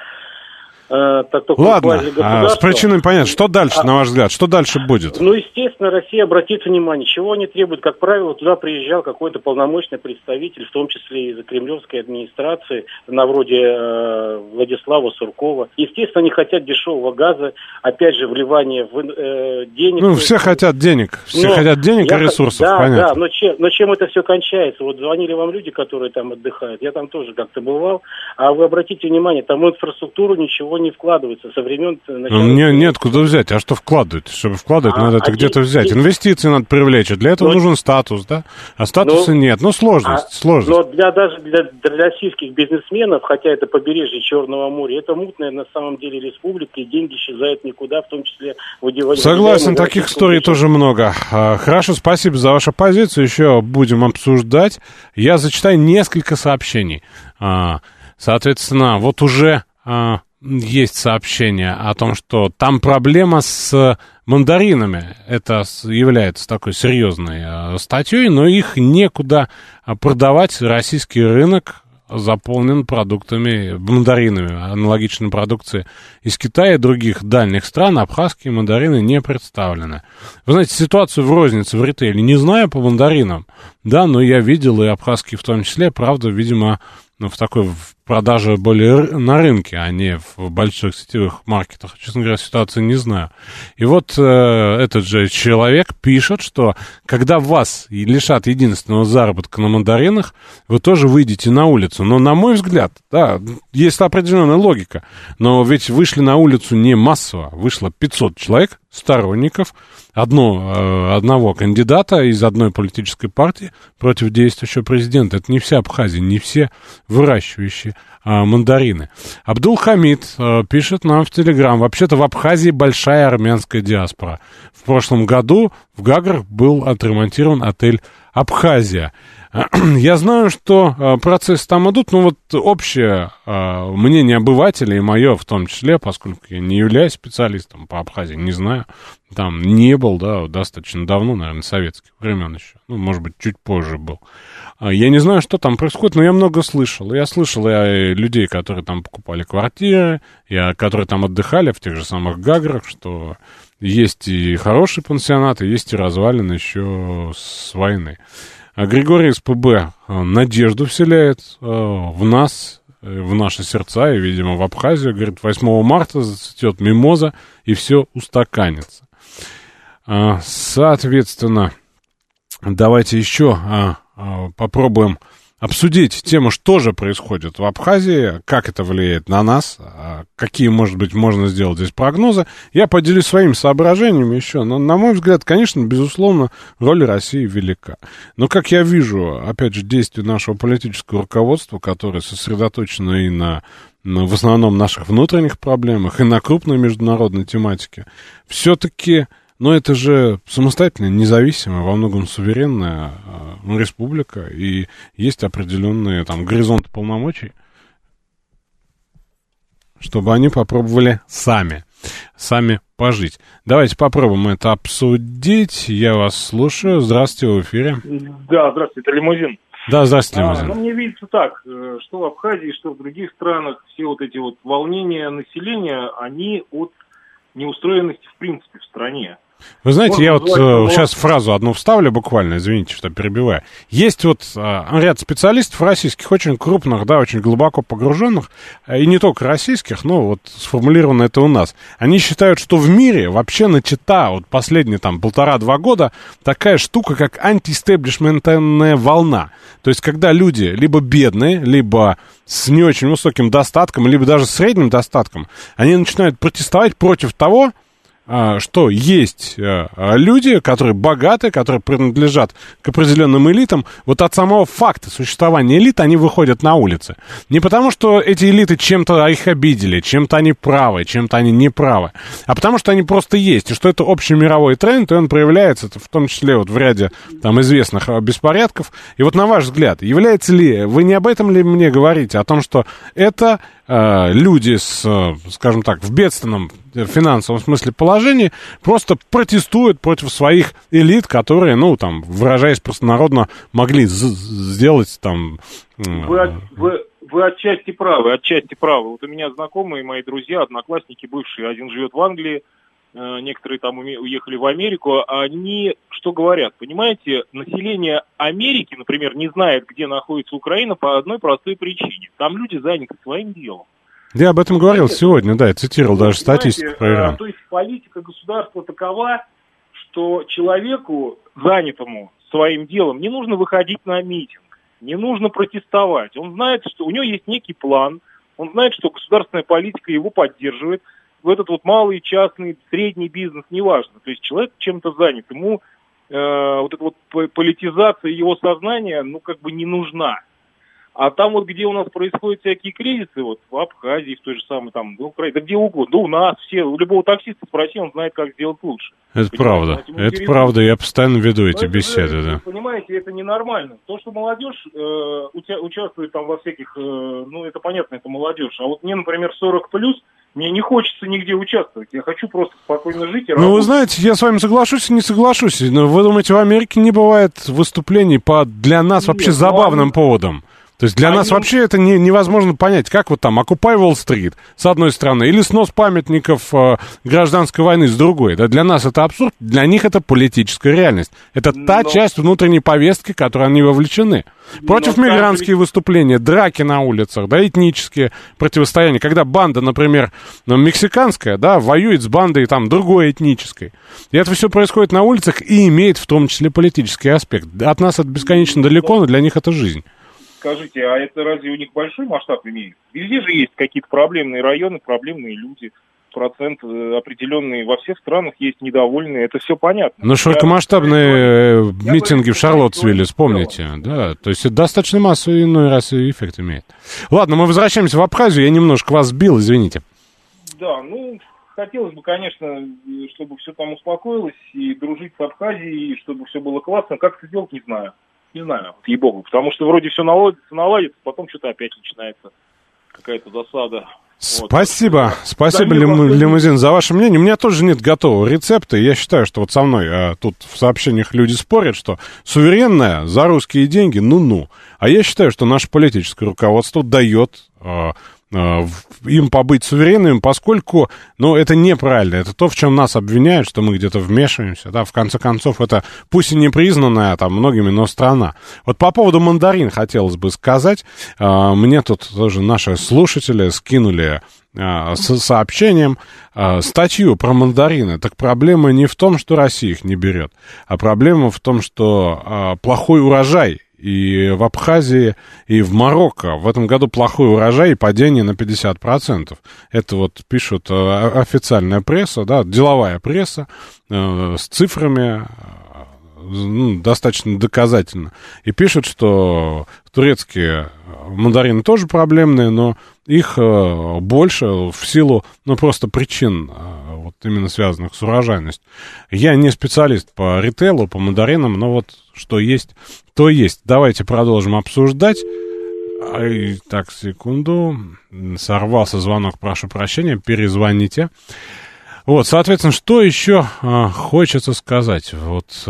Ладно, с причиной понятно. Что дальше, на ваш взгляд? Что дальше будет? Естественно, Россия обратит внимание. Чего они требуют? Как правило, туда приезжал какой-то полномочный представитель, в том числе из кремлевской администрации, на вроде Владислава Суркова. Естественно, они хотят дешевого газа, опять же, вливания в денег. Все хотят денег. Все хотят денег и ресурсов, понятно. Да, но чем это все кончается? Вот звонили вам люди, которые там отдыхают. Я там тоже как-то бывал. А вы обратите внимание, там в инфраструктуру ничего не вкладывается со времен начала. Нет, куда взять? А что вкладывать? Чтобы вкладывать, надо это где-то взять. Инвестиции надо привлечь. Для этого нужен статус, да? А статуса нет. Сложность. Но даже для российских бизнесменов, хотя это побережье Черного моря, это мутная на самом деле республика, и деньги исчезают никуда, в том числе в Согласен, таких историй тоже много. Хорошо, спасибо за вашу позицию. Еще будем обсуждать. Я зачитаю несколько сообщений. Соответственно, вот уже есть сообщение о том, что там проблема с мандаринами. Это является такой серьезной статьей, но их некуда продавать. Российский рынок заполнен продуктами, мандаринами, аналогичной продукции из Китая и других дальних стран. Абхазские мандарины не представлены. Вы знаете, ситуацию в рознице, в ритейле не знаю по мандаринам, Да, но я видел и абхазские в том числе, правда, видимо, в такой продаже более на рынке, а не в больших сетевых маркетах. Честно говоря, ситуацию не знаю. И вот этот же человек пишет, что когда вас лишат единственного заработка на мандаринах, вы тоже выйдете на улицу. Но, на мой взгляд, да, есть определенная логика. Но ведь вышли на улицу не массово. Вышло 500 человек, сторонников, одного кандидата из одной политической партии против действующего президента. Это не вся Абхазия, не все выращивающие мандарины. Абдул-Хамид пишет нам в Телеграм: вообще-то в Абхазии большая армянская диаспора. В прошлом году в Гаграх был отремонтирован отель «Абхазия». Я знаю, что процессы там идут, но вот общее мнение обывателя, и мое в том числе, поскольку я не являюсь специалистом по Абхазии, не знаю, там не был, да, достаточно давно, наверное, советских времен еще, ну, может быть, чуть позже был. Я не знаю, что там происходит, но я много слышал. Я слышал и людей, которые там покупали квартиры, и которые там отдыхали в тех же самых Гаграх, что есть и хорошие пансионаты, есть и развалины еще с войны. Григорий СПБ надежду вселяет в нас, в наши сердца и, видимо, в Абхазию. Говорит, 8 марта зацветет мимоза, и все устаканится. Соответственно, давайте еще попробуем обсудить тему, что же происходит в Абхазии, как это влияет на нас, какие, может быть, можно сделать здесь прогнозы. Я поделюсь своими соображениями еще, но, на мой взгляд, конечно, безусловно, роль России велика. Но, как я вижу, опять же, действия нашего политического руководства, которое сосредоточено и на в основном наших внутренних проблемах, и на крупной международной тематике, все-таки... Но это же самостоятельная, независимая, во многом суверенная республика, и есть определенные там горизонты полномочий, чтобы они попробовали сами пожить. Давайте попробуем это обсудить. Я вас слушаю. Здравствуйте, в эфире. Да, здравствуйте, это Лимузин. Да, здравствуйте, Лимузин. Ну, мне видится так, что в Абхазии, что в других странах, все вот эти вот волнения населения, они от неустроенности в принципе в стране. Вы знаете, я вот сейчас фразу одну вставлю буквально, извините, что перебиваю. Есть вот ряд специалистов российских, очень крупных, да, очень глубоко погруженных, и не только российских, но вот сформулировано это у нас. Они считают, что в мире вообще начата вот последние там 1,5-2 года такая штука, как антиэстеблишментная волна. То есть, когда люди либо бедные, либо с не очень высоким достатком, либо даже средним достатком, они начинают протестовать против того, что есть люди, которые богаты, которые принадлежат к определенным элитам. Вот от самого факта существования элит они выходят на улицы. Не потому, что эти элиты чем-то их обидели, чем-то они правы, чем-то они неправы, а потому, что они просто есть, и что это общий мировой тренд, и он проявляется в том числе вот в ряде там известных беспорядков. И вот на ваш взгляд, является ли, вы не об этом ли мне говорите, о том, что это люди с, скажем так, в бедственном финансовом смысле положении просто протестуют против своих элит, которые, ну, там, выражаясь простонародно, могли сделать там... Вы отчасти правы. Вот у меня знакомые, мои друзья, одноклассники бывшие, один живет в Англии, некоторые там уехали в Америку, они что говорят? Понимаете, население Америки, например, не знает, где находится Украина по одной простой причине. Там люди заняты своим делом. Я об этом говорил сегодня, да, я цитировал даже статистику про Иран. То есть политика государства такова, что человеку, занятому своим делом, не нужно выходить на митинг, не нужно протестовать. Он знает, что у него есть некий план, он знает, что государственная политика его поддерживает. В этот вот малый, частный, средний бизнес, неважно. То есть человек чем-то занят, ему вот эта вот политизация его сознания, ну, как бы не нужна. А там вот, где у нас происходят всякие кризисы, вот в Абхазии, в той же самой там, в Украине, да где угодно, да у нас все, у любого таксиста спроси, он знает, как сделать лучше. Это правда, это правда, я постоянно веду эти беседы, да. Понимаете, это ненормально. То, что молодежь участвует там во всяких, ну, это понятно, это молодежь. А вот мне, например, 40+, мне не хочется нигде участвовать. Я хочу просто спокойно жить и работать. Ну, вы знаете, я с вами соглашусь и не соглашусь. Но вы думаете, в Америке не бывает выступлений по для нас вообще забавным поводам? То есть для нас вообще это невозможно понять, как вот там Occupy Wall Street с одной стороны, или снос памятников гражданской войны с другой. Да, для нас это абсурд, для них это политическая реальность. Это та часть внутренней повестки, в которой они вовлечены. Против мигрантские выступления, драки на улицах, да, этнические противостояния. Когда банда, например, мексиканская, да, воюет с бандой там другой этнической. И это все происходит на улицах и имеет в том числе политический аспект. От нас это бесконечно далеко, но для них это жизнь. Скажите, а это разве у них большой масштаб имеет? Везде же есть какие-то проблемные районы, проблемные люди. Процент определенный во всех странах есть недовольные, это все понятно. Но широкомасштабные митинги в Шарлоттсвилле, вспомните, да, то есть это достаточно массовый иной раз эффект имеет. Ладно, мы возвращаемся в Абхазию, я немножко вас сбил, извините. Да, ну, хотелось бы, конечно, чтобы все там успокоилось, и дружить с Абхазией, и чтобы все было классно. Как это сделать, не знаю. Не знаю, ей-богу, потому что вроде все наладится, потом что-то опять начинается какая-то досада. Спасибо, вот. Спасибо, Лимузин, за ваше мнение. У меня тоже нет готового рецепта. Я считаю, что вот со мной тут в сообщениях люди спорят, что суверенное за русские деньги, ну-ну. А я считаю, что наше политическое руководство дает им побыть суверенными, поскольку, ну, это неправильно. Это то, в чем нас обвиняют, что мы где-то вмешиваемся, да, в конце концов, это пусть и не признанная там многими, но страна. Вот по поводу мандарин хотелось бы сказать. Мне тут тоже наши слушатели скинули с сообщением статью про мандарины. Так проблема не в том, что Россия их не берет, а проблема в том, что плохой урожай. И в Абхазии, и в Марокко в этом году плохой урожай и падение на 50%. Это вот пишут официальная пресса, да, деловая пресса с цифрами, достаточно доказательно. И пишут, что турецкие мандарины тоже проблемные, но их больше в силу, просто причин, вот именно связанных с урожайностью. Я не специалист по ритейлу, по мандаринам, но вот что есть, то есть. Давайте продолжим обсуждать. Так, секунду. Сорвался звонок, прошу прощения, перезвоните. Вот, соответственно, что еще хочется сказать? Вот...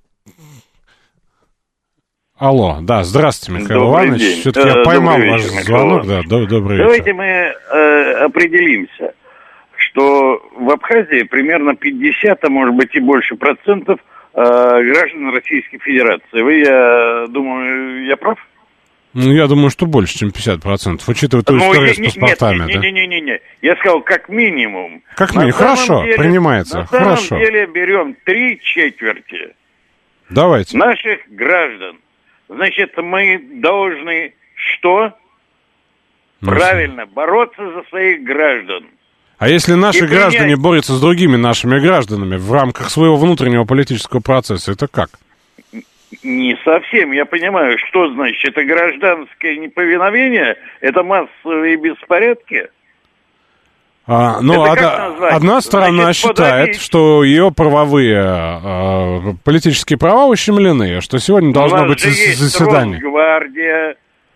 Алло, да, здравствуйте, Михаил Иванович. Все-таки я поймал ваш звонок. Да, добрый вечер. Давайте мы определимся, что в Абхазии примерно 50, а может быть и больше процентов граждан Российской Федерации. Вы, я думаю, я прав? Ну, я думаю, что больше, чем 50%, учитывая ту историю с паспортами. Не. Я сказал, как минимум. Как минимум, хорошо, деле, принимается, на хорошо. На самом деле берем 3/4 Давайте. Наших граждан. Значит, мы должны что? Правильно, бороться за своих граждан. А если наши граждане борются с другими нашими гражданами в рамках своего внутреннего политического процесса, это как? Не совсем. Я понимаю, что значит. Это гражданское неповиновение, это массовые беспорядки. Одна сторона считает, что ее правовые, политические права ущемлены, что сегодня должно быть заседание. Росгвардия,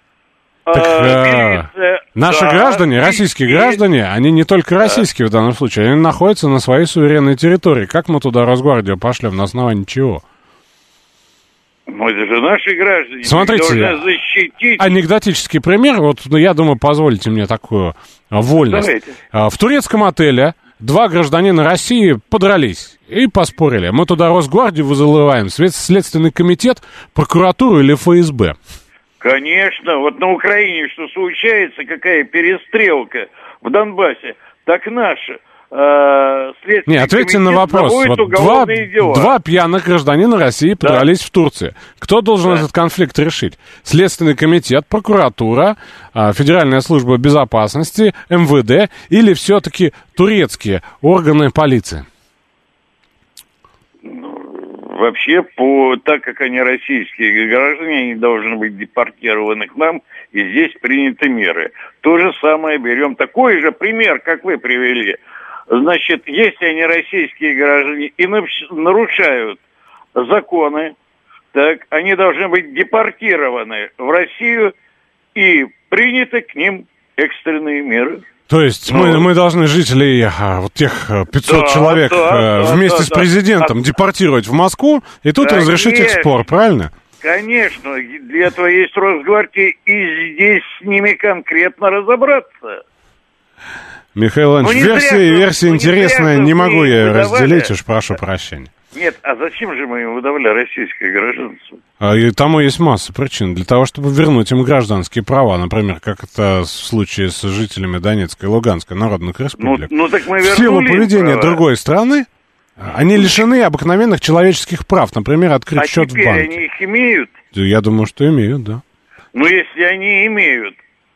наши граждане, российские граждане, они не только российские в данном случае, они находятся на своей суверенной территории. Как мы туда Росгвардию пошлем, на основании чего? Ну, это же наши граждане. Смотрите, должны защитить. Анекдотический пример, вот я думаю, позволите мне такую вольность. Давайте. В турецком отеле 2 гражданина России подрались и поспорили. Мы туда Росгвардию вызываем, Следственный комитет, прокуратуру или ФСБ. Конечно, вот на Украине что случается, какая перестрелка в Донбассе, так наши. Не, ответьте на вопрос. Вот два пьяных гражданина России подрались в Турции. Кто должен этот конфликт решить? Следственный комитет, прокуратура, Федеральная служба безопасности, МВД или все-таки турецкие органы полиции? Вообще, так как они российские граждане, они должны быть депортированы к нам, и здесь приняты меры. То же самое берем. Такой же пример, как вы привели. Значит, если они российские граждане и нарушают законы, так они должны быть депортированы в Россию и приняты к ним экстренные меры. То есть мы должны жителей, вот тех 500 человек вместе с президентом депортировать в Москву и тут разрешить их спор, правильно? Конечно, для этого есть Росгвардия, и здесь с ними конкретно разобраться. Михаил Иванович, версия интересная, не могу я ее разделить, уж прошу прощения. Нет, а зачем же мы им выдавали российское гражданство? И тому есть масса причин. Для того, чтобы вернуть им гражданские права, например, как это в случае с жителями Донецкой и Луганской народных республик. Ну так мы вернули в силу поведения права. Другой страны, они лишены обыкновенных человеческих прав, например, открыть счет в банке. А теперь они их имеют? Я думаю, что имеют, да. Но если они имеют,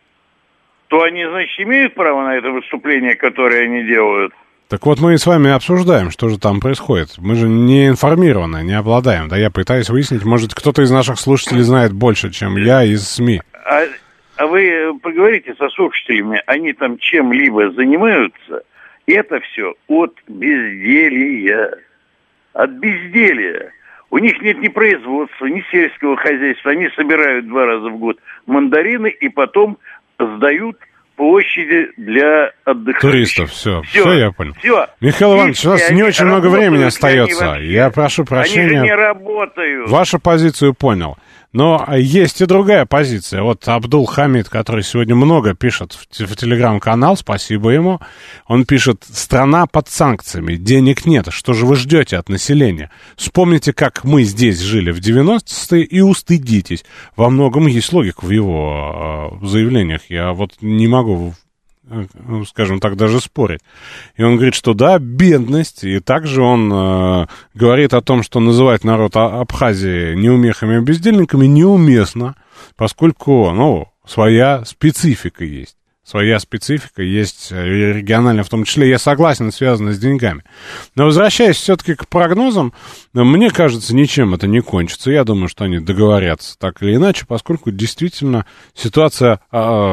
то они, значит, имеют право на это выступление, которое они делают? Так вот мы и с вами обсуждаем, что же там происходит. Мы же не информированы, не обладаем. Да я пытаюсь выяснить, может, кто-то из наших слушателей знает больше, чем я из СМИ. А вы поговорите со слушателями, они там чем-либо занимаются? Это все от безделья. От безделья. У них нет ни производства, ни сельского хозяйства. Они собирают 2 раза в год мандарины и потом сдают площади для отдыхающих. Туристов, все, я понял. Все. Михаил Иванович, у нас не очень много времени остается. Я прошу прощения. Они же не работают. Вашу позицию понял. Но есть и другая позиция. Вот Абдул Хамид, который сегодня много пишет в телеграм-канал, спасибо ему. Он пишет: страна под санкциями, денег нет, что же вы ждете от населения? Вспомните, как мы здесь жили в 90-е и устыдитесь. Во многом есть логика в его заявлениях. Я вот не могу, скажем так, даже спорить. И он говорит, что да, бедность, и также он говорит о том, что называть народ Абхазии неумехами и бездельниками неуместно, поскольку, своя специфика есть. Своя специфика есть региональная в том числе, я согласен, связанная с деньгами. Но возвращаясь все-таки к прогнозам, мне кажется, ничем это не кончится. Я думаю, что они договорятся так или иначе, поскольку действительно ситуация...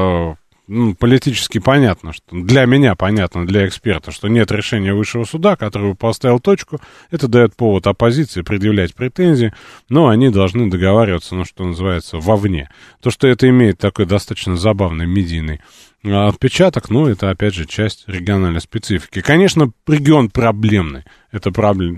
политически понятно, что для меня понятно, для эксперта, что нет решения высшего суда, который бы поставил точку. Это дает повод оппозиции предъявлять претензии, но они должны договариваться, что называется, вовне. То, что это имеет такой достаточно забавный медийный отпечаток, это опять же часть региональной специфики. Конечно, регион проблемный, это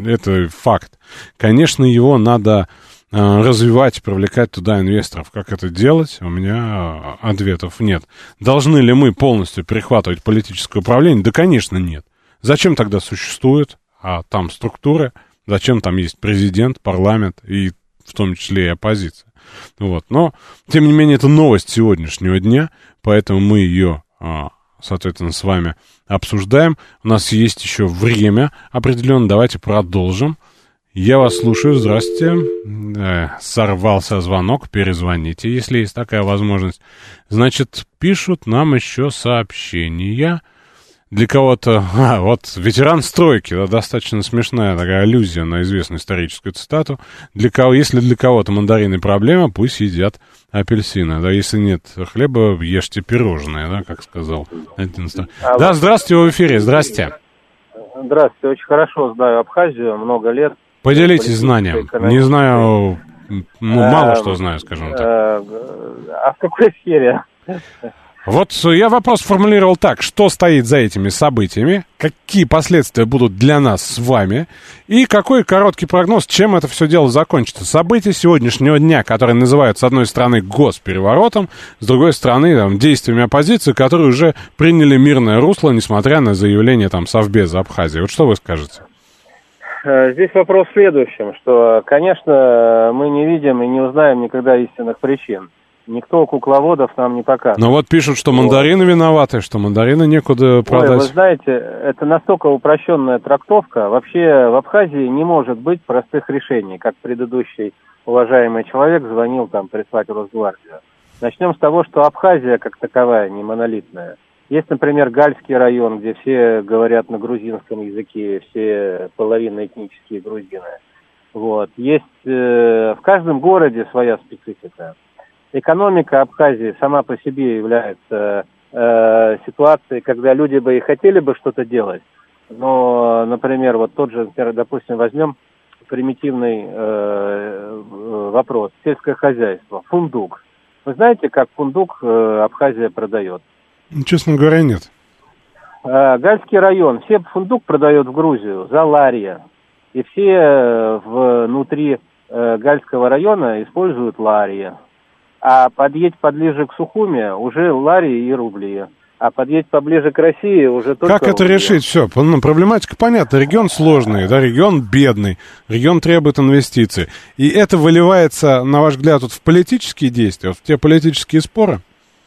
факт. Конечно, его надо развивать, привлекать туда инвесторов. Как это делать? У меня ответов нет. Должны ли мы полностью перехватывать политическое управление? Да, конечно, нет. Зачем тогда существуют там структуры? Зачем там есть президент, парламент и в том числе и оппозиция? Но, тем не менее, это новость сегодняшнего дня, поэтому мы ее, соответственно, с вами обсуждаем. У нас есть еще время определенно. Давайте продолжим. Я вас слушаю, здравствуйте. Сорвался звонок, перезвоните, если есть такая возможность. Значит, пишут нам еще сообщения. Для кого-то... ветеран стройки, достаточно смешная такая аллюзия на известную историческую цитату. Если для кого-то мандарины проблема, пусть едят апельсины. Если нет хлеба, ешьте пирожные, как сказал один старый. Да, здравствуйте, вы в эфире, здрасте. Здравствуйте, очень хорошо знаю Абхазию, много лет. Поделитесь знанием. Не знаю, мало что знаю, скажем так. А в какой сфере? Вот я вопрос формулировал так: что стоит за этими событиями, какие последствия будут для нас с вами, и какой короткий прогноз, чем это все дело закончится. События сегодняшнего дня, которые называют, с одной стороны, госпереворотом, с другой стороны, действиями оппозиции, которые уже приняли мирное русло, несмотря на заявление Совбеза Абхазии. Вот что вы скажете? Здесь вопрос в следующем, что, конечно, мы не видим и не узнаем никогда истинных причин. Никто кукловодов нам не покажет. Но вот пишут, что мандарины виноваты, что мандарины некуда продать. Вы знаете, это настолько упрощенная трактовка. Вообще в Абхазии не может быть простых решений, как предыдущий уважаемый человек звонил прислать Росгвардию. Начнем с того, что Абхазия как таковая не монолитная. Есть, например, Гальский район, где все говорят на грузинском языке, все половина этнические грузины. Есть в каждом городе своя специфика. Экономика Абхазии сама по себе является ситуацией, когда люди бы и хотели бы что-то делать, но, например, тот же, допустим, возьмем примитивный вопрос. Сельское хозяйство. Фундук. Вы знаете, как фундук Абхазия продает? Честно говоря, нет. Гальский район. Все фундук продает в Грузию за ларья. И все внутри Гальского района используют лари. А подъедь поближе к Сухуми уже лари и рубли. А подъедь поближе к России уже только... Как это решить? Все, проблематика понятна. Регион сложный, да, регион бедный, регион требует инвестиций. И это выливается, на ваш взгляд, в политические действия, в те политические споры?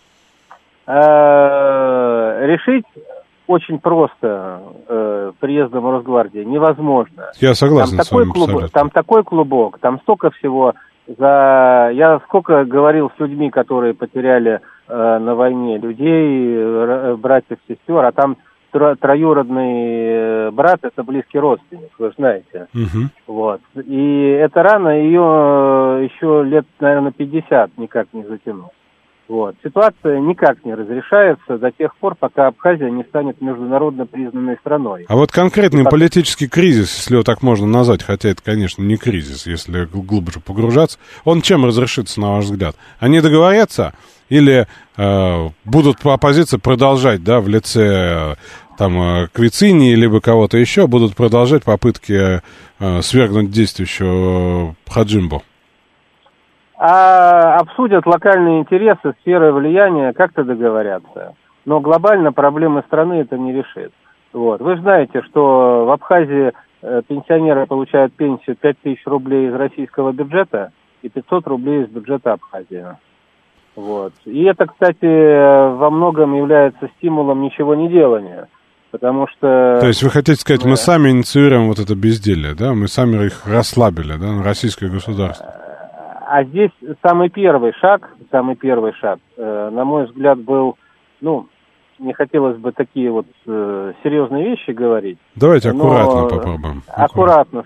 Решить очень просто приездом Росгвардии невозможно. Я согласен с вами абсолютно. Там такой клубок, там столько всего... Я сколько говорил с людьми, которые потеряли на войне людей, братьев, сестер, а там троюродный брат — это близкий родственник, вы же знаете. Вот. И эта рана ее еще лет, наверное, 50 никак не затянуть. Вот. Ситуация никак не разрешается до тех пор, пока Абхазия не станет международно признанной страной. А вот конкретный политический кризис, если его так можно назвать, хотя это, конечно, не кризис, если глубже погружаться, он чем разрешится, на ваш взгляд? Они договорятся или будут оппозиция продолжать, да, в лице там Квицини либо кого-то еще, будут продолжать попытки свергнуть действующего Хаджимбу? А обсудят локальные интересы, сферы влияния, как-то договорятся. Но глобально проблемы страны это не решит. Вот. Вы же знаете, что в Абхазии пенсионеры получают пенсию 5000 рублей из российского бюджета и 500 рублей из бюджета Абхазии. Вот. И это, кстати, во многом является стимулом ничего не делания. Потому что... То есть вы хотите сказать, мы сами инициируем вот это безделие, да? Мы сами их расслабили, да, на российское государство? А здесь самый первый шаг, на мой взгляд, был, не хотелось бы такие вот серьезные вещи говорить. Давайте аккуратно попробуем. Аккуратно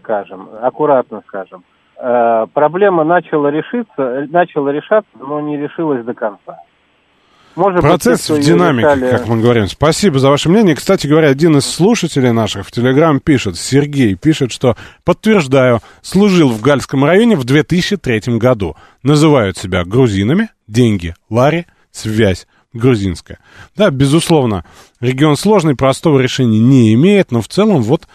скажем. Проблема начала решаться, но не решилась до конца. Может процесс быть, в динамике, как мы говорим. Спасибо за ваше мнение. Кстати говоря, один из слушателей наших в Телеграм пишет, Сергей пишет, что, подтверждаю, служил в Гальском районе в 2003 году. Называют себя грузинами, деньги лари, связь грузинская. Да, безусловно, регион сложный, простого решения не имеет, но в целом вот...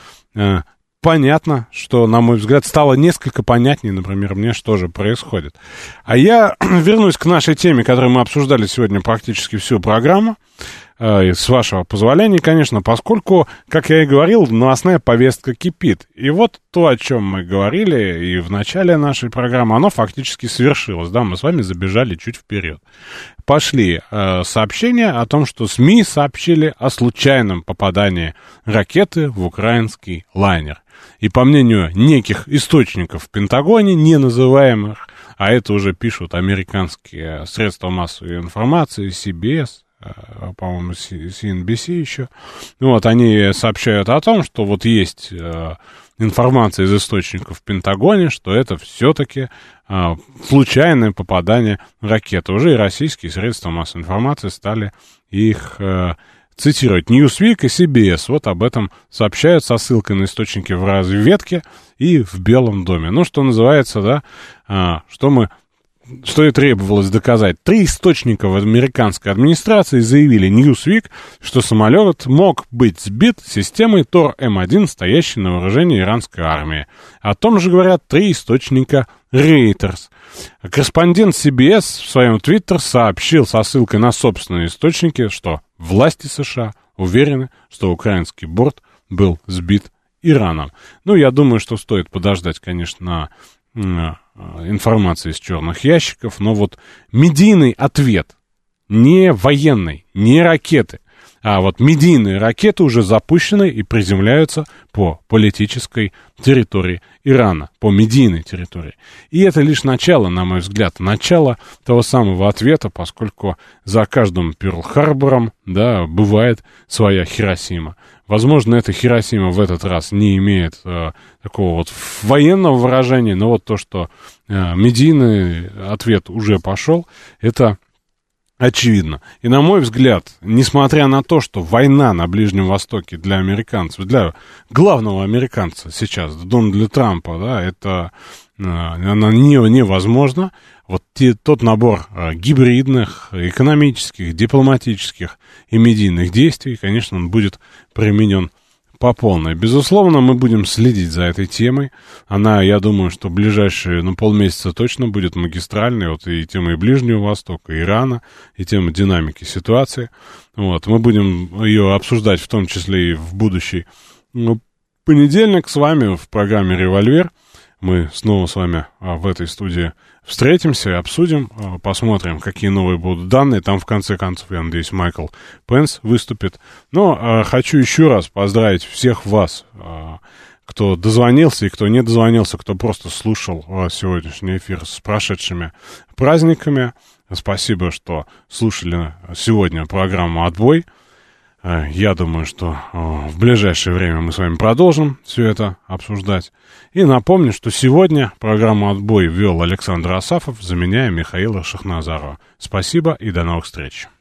понятно, что, на мой взгляд, стало несколько понятнее, например, мне, что же происходит. А я вернусь к нашей теме, которую мы обсуждали сегодня практически всю программу, с вашего позволения, конечно, поскольку, как я и говорил, новостная повестка кипит. И вот то, о чем мы говорили и в начале нашей программы, оно фактически свершилось. Да, мы с вами забежали чуть вперед. Пошли сообщения о том, что СМИ сообщили о случайном попадании ракеты в украинский лайнер. И по мнению неких источников в Пентагоне, не называемых, а это уже пишут американские средства массовой информации, CBS, по-моему, CNBC еще. Вот, они сообщают о том, что вот есть информация из источников в Пентагоне, что это все-таки случайное попадание ракеты. Уже и российские средства массовой информации стали их цитировать. Newsweek и CBS вот об этом сообщают со ссылкой на источники в разведке и в Белом доме. Ну, что называется, да, что и требовалось доказать. 3 источника в американской администрации заявили Newsweek, что самолет мог быть сбит системой Тор-М1, стоящей на вооружении иранской армии. О том же говорят 3 источника Reuters. Корреспондент CBS в своем твиттер сообщил со ссылкой на собственные источники, что власти США уверены, что украинский борт был сбит Ираном. Ну, я думаю, что стоит подождать, конечно, информации из черных ящиков, но вот медийный ответ, не военный, не ракеты, а вот медийные ракеты уже запущены и приземляются по политической территории Ирана, по медийной территории. И это лишь начало, на мой взгляд, начало того самого ответа, поскольку за каждым Пёрл-Харбором, да, бывает своя Хиросима. Возможно, эта Хиросима в этот раз не имеет такого вот военного выражения, но вот то, что медийный ответ уже пошел, это очевидно. И, на мой взгляд, несмотря на то, что война на Ближнем Востоке для американцев, для главного американца сейчас, Дональда Трампа, да, это она невозможна. Вот тот набор гибридных, экономических, дипломатических и медийных действий, конечно, он будет применен по полной. Безусловно, мы будем следить за этой темой. Она, я думаю, что в ближайшие полмесяца точно будет магистральной. Вот и тема и Ближнего Востока, и Ирана, и тема динамики ситуации. Вот, мы будем ее обсуждать в том числе и в будущий понедельник с вами в программе «Револьвер». Мы снова с вами в этой студии встретимся и обсудим, посмотрим, какие новые будут данные. Там, в конце концов, я надеюсь, Майкл Пенс выступит. Но хочу еще раз поздравить всех вас, кто дозвонился и кто не дозвонился, кто просто слушал сегодняшний эфир с прошедшими праздниками. Спасибо, что слушали сегодня программу «Отбой». Я думаю, что в ближайшее время мы с вами продолжим все это обсуждать. И напомню, что сегодня программу «Отбой» вел Александр Асафов, заменяя Михаила Шахназарова. Спасибо и до новых встреч.